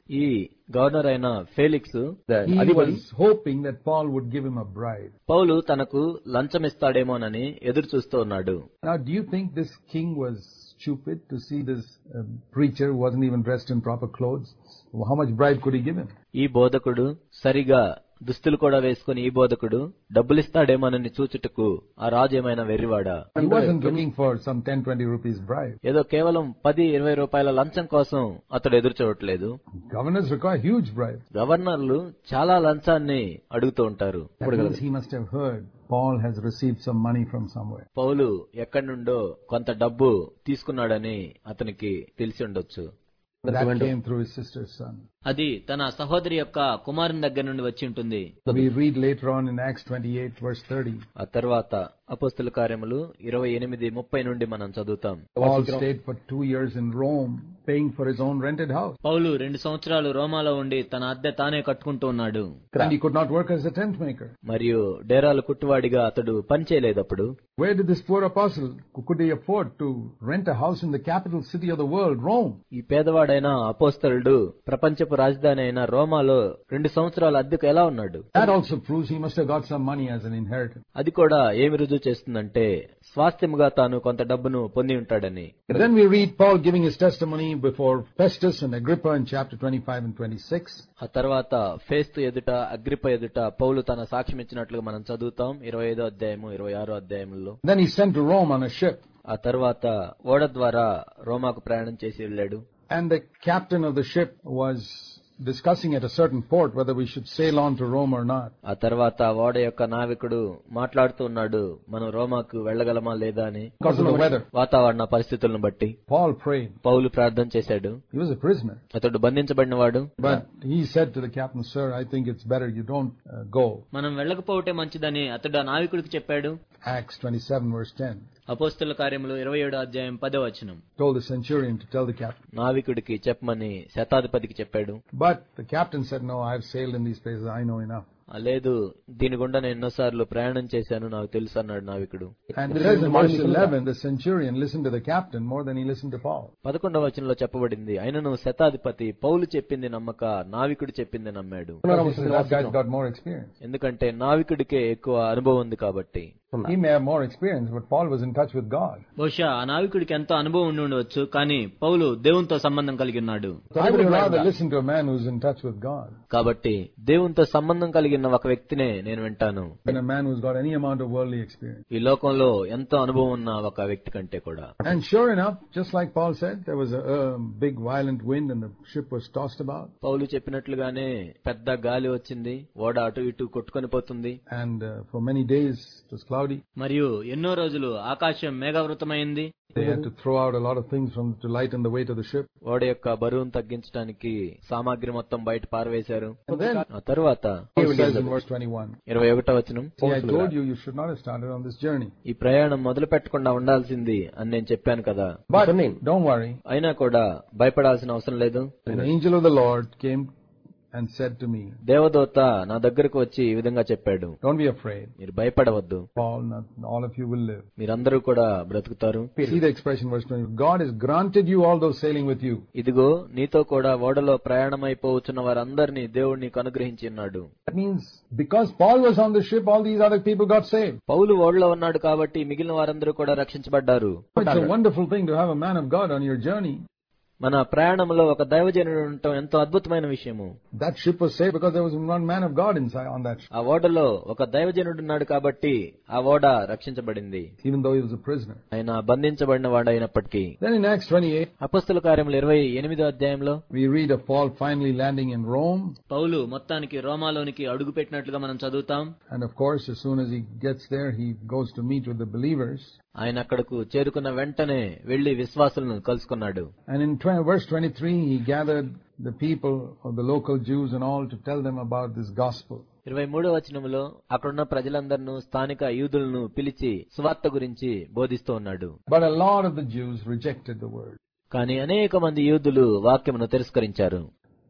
ఈ గవర్నర్ అయిన Felix he was hoping that Paul would give him a bribe. Paul తనకు లంచమిస్తాడేమోనని ఎదురు చూస్తూ ఉన్నాడు. Now, do you think this king was stupid to see this uh, preacher who wasn't even dressed in proper clothes? How much bribe could he give him? ఈ బోధకుడు సరిగా దుస్తులు కూడా వేసుకుని ఈ బోధకుడు డబ్బులిస్తాడేమోనని చూచుటకు ఆ రాజు ఏమైనా వెర్రివాడా? He wasn't looking for some ten twenty rupees bribe. ఏదో కేవలం పది ఇరవై రూపాయల లంచం కోసం అతడు ఎదురు చూడట్లేదు. Governors require huge bribe. గవర్నర్లు చాలా లంచాన్ని అడుగుతూ ఉంటారు. That means he must have heard Paul has received some money from somewhere. పౌలు ఎక్కడి నుండో కొంత డబ్బు తీసుకున్నాడని అతనికి తెలిసి ఉండొచ్చు. That came through his sister's son. అది తన సహోదరి యొక్క కుమారుని దగ్గర నుండి వచ్చి ఉంటుంది. We read later on in Acts twenty-eight verse thirty. ఆ తర్వాత అపోస్తల కార్యములు ఇరవై ఎనిమిది ముప్పై నుండి మనం చదువుతాం. Paul stayed for two years in Rome, paying for his own rented house. పౌలు రెండు సంవత్సరాలు రోమాలో ఉండి తన అద్దె తానే కట్టుకుంటూ ఉన్నాడు. And he could not work as a tent maker. మరియు డేరాలు కుట్టువాడిగా అతడు పని చేయలేదప్పుడు. Where did this poor apostle, could he afford to rent a house in the capital city of the world, Rome? ఈ పేదవాడైన అపోస్తలుడు ప్రపంచపు రాజధాని అయిన రోమాలో రెండు సంవత్సరాల అద్దెకు ఎలా ఉన్నాడు? That also proves he must have got some money as an inheritance. అది కూడా ఏమి రుజువు చేస్తుందంటే స్వాస్థ్యముగా తాను కొంత డబ్బును పొంది ఉంటాడని. Then we read Paul giving his testimony before Festus and Agrippa in chapter twenty-five and twenty-six. ఆ తర్వాత ఫేస్తు ఎదుట అగ్రిప్ప ఎదుట పౌలు తన సాక్ష్యం ఇచ్చినట్లుగా మనం చదువుతాం ఇరవై ఐదో అధ్యాయము ఇరవై ఆరో అధ్యాయములో. Then he sent to Rome on a ship. ఆ తర్వాత ఓడ ద్వారా రోమాకు ప్రయాణం చేసి వెళ్ళాడు. And the captain of the ship was discussing at a certain port whether we should sail on to Rome or not. ఆ తర్వాత ఓడ యొక్క నావికుడు మాట్లాడుతూ ఉన్నాడు మనం రోమాకు వెళ్ళగలమా లేదా అని. Because of the weather. వాతావరణ పరిస్థితులను బట్టి. Paul prayed. పౌలు ప్రార్థన చేశాడు. He was a prisoner. అతడు బంధించబడినవాడు. But he said to the captain, "Sir, I think it's better you don't uh, go." మనం వెళ్ళకపోవటే మంచిదని అతడు ఆ నావికుడికి చెప్పాడు. Acts twenty-seven verse ten. అపోస్తల కార్యములు ఇరవై ఏడు అధ్యాయం పదో వచనం. Told the centurion to tell the captain. నావికుడికి చెప్పమని శతాధిపతికి చెప్పాడు. But the captain said, "No, I've sailed in these places. I know enough." లేదు దీని గుండా నేను ఎన్నోసార్లు ప్రయాణం చేశాను నాకు తెలుసు అన్నాడు నావికుడు. And it says in verse eleven, the centurion listened to the captain more than he listened to Paul. పదకొండవ వచనంలో చెప్పబడింది అయినను శతాధిపతి పౌలు చెప్పింది నమ్మక నావికుడు చెప్పింది నమ్మాడు. That guy's got more experience. ఎందుకంటే నావికుడికే ఎక్కువ అనుభవం ఉంది కాబట్టి. He may have more experience, but Paul was in touch with God. బహుశా ఆ నావికుడికి ఎంతో అనుభవం ఉండి ఉండవచ్చు కానీ పౌలు దేవునితో సంబంధం కలిగి ఉన్నాడు. I would rather listen to a man who's in touch with God. కాబట్టి దేవునితో సంబంధం కలిగిన ఒక వ్యక్తినే నేను వింటాను. Than a man who's got any amount of worldly experience. ఈ లోకంలో ఎంతో అనుభవం ఉన్న ఒక వ్యక్తి కంటే కూడా. And sure enough, just like Paul said, there was a, a big violent wind and the ship was tossed about. పౌలు చెప్పినట్లుగానే పెద్ద గాలి వచ్చింది ఓడ అటు ఇటు కొట్టుకొని పోతుంది. And uh, for many days it was cloudy. మరియు ఎన్నో రోజులు ఆకాశం మేఘావృతమైంది. They had to throw out a lot of things from to lighten the weight of the ship. ఓడ యొక్క బరువును తగ్గించడానికి సామాగ్రి మొత్తం బయట పారవేశారు. Then ఆ తర్వాత it says in verse twenty-one. ఇరవై ఒకటో వచనం. See, I told you you should not have started on this journey. ఈ ప్రయాణం మొదలు పెట్టకుండా ఉండాల్సింది అని నేను చెప్పాను కదా. But don't worry. అయినా కూడా భయపడాల్సిన అవసరం లేదు. An angel of the Lord came and said to me, దేవదూత నా దగ్గరకు వచ్చి ఈ విధంగా చెప్పాడు. Don't be afraid. మీరు భయపడవద్దు. Paul, not all of you will live. మీరందరూ కూడా బ్రతుకుతారు. See the expression verse twenty. God has granted you all those sailing with you. ఇదిగో నీతో కూడా ఓడలో ప్రయాణమైపోవచ్చున్న వారందరినీ దేవుడు నీకు అనుగ్రహించి ఉన్నాడు. That means because Paul was on the ship, all these other people got saved. పౌలు ఓడలో ఉన్నాడు కాబట్టి మిగిలిన వారందరూ కూడా రక్షించబడ్డారు. It's a wonderful thing to have a man of God on your journey. మన ప్రయాణంలో ఒక దైవజనుడు ఉండటం ఎంతో అద్భుతమైన విషయము. That ship was saved because there was one man of God inside on that ship. ఆ ఓడలో ఒక దైవజనుడు ఉన్నాడు కాబట్టి ఆ ఓడ రక్షించబడింది. Even though he was a prisoner. ఆయన బంధించబడిన వాడైనప్పటికీ. Then in Acts twenty-eight, అపొస్తల కార్యములు ఇరవై ఎనిమిదో అధ్యాయంలో we read of Paul finally landing in Rome. పౌలు మొత్తానికి రోమాలోనికి అడుగు పెట్టినట్లుగా మనం చదువుతాం. And of course, as soon as he gets there, he goes to meet with the believers. ఆయన అక్కడకు చేరుకున్న వెంటనే వెళ్లి విశ్వాసులను కలుసుకున్నాడు. And in verse twenty-three, he gathered the people of the local Jews and all to tell them about this gospel. ఇరవై మూడో వచనములో అక్కడున్న ప్రజలందరినూ స్థానిక యూదులను పిలిచి సువార్త గురించి బోధిస్తూ ఉన్నాడు. But a lot of the Jews rejected the word. కానీ అనేక మంది యూదులు వాక్యమును తిరస్కరించారు.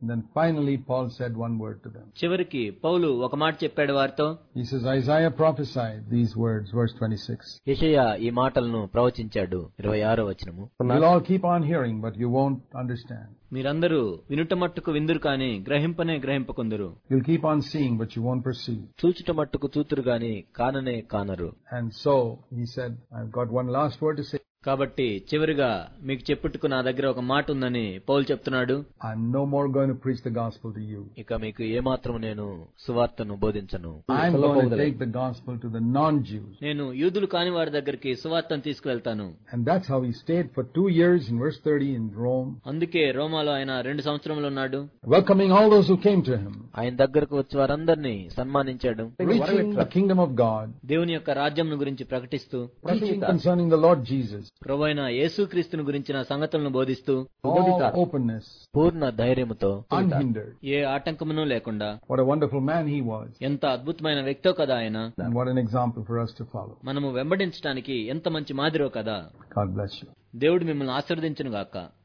And then finally Paul said one word to them. చివరికి పౌలు ఒక మాట చెప్పాడు వారితో. He says, Isaiah prophesied these words, verse twenty-six. యెషయా ఈ మాటలను ప్రవచించాడు. ఇరవై ఆరో వచనము. You'll all keep on hearing, but you won't understand. మీరందరూ వినుట మట్టుకు విందురు కాని గ్రహింపనే గ్రహింపకుందురు. You'll keep on seeing, but you won't perceive. చూచుట మట్టుకు చూతురు గాని కాననే కానరు. And so he said, I've got one last word to say. కాబట్టి చివరిగా మీకు చెప్పుటకు నా దగ్గర ఒక మాట ఉందని పౌలు చెప్తున్నాడు. I'm no more going to preach the gospel to you. ఇక మీకు ఏమాత్రం నేను సువార్తను బోధించను. I'm going to take the gospel to the non-Jews. నేను యూదులు కాని వారి దగ్గరికి సువార్తను తీసుకువెళ్తాను. And that's how he stayed for two years in verse thirty in Rome. అందుకే రోమాలో ఆయన రెండు సంవత్సరములు ఉన్నాడు. Welcoming all those who came to him. ఆయన దగ్గరకు వచ్చి వారందరినీ సన్మానించాడు. Preaching the kingdom of God. దేవుని యొక్క రాజ్యంను గురించి ప్రకటిస్తూ, preaching concerning the Lord Jesus. ప్రభువైన యేసుక్రీస్తును గురించిన సంగతులను బోధిస్తూ, openness, పూర్ణ ధైర్యముతో, unhindered, ఏ ఆటంకమును లేకుండా. What a wonderful man he was. ఎంత అద్భుతమైన వ్యక్తో కదా ఆయన. And what an example for us to follow. మనము వెంబడించడానికి ఎంత మంచి మాదిరో కదా. God bless you. దేవుడు మిమ్మల్ని ఆశీర్వదించును గాక.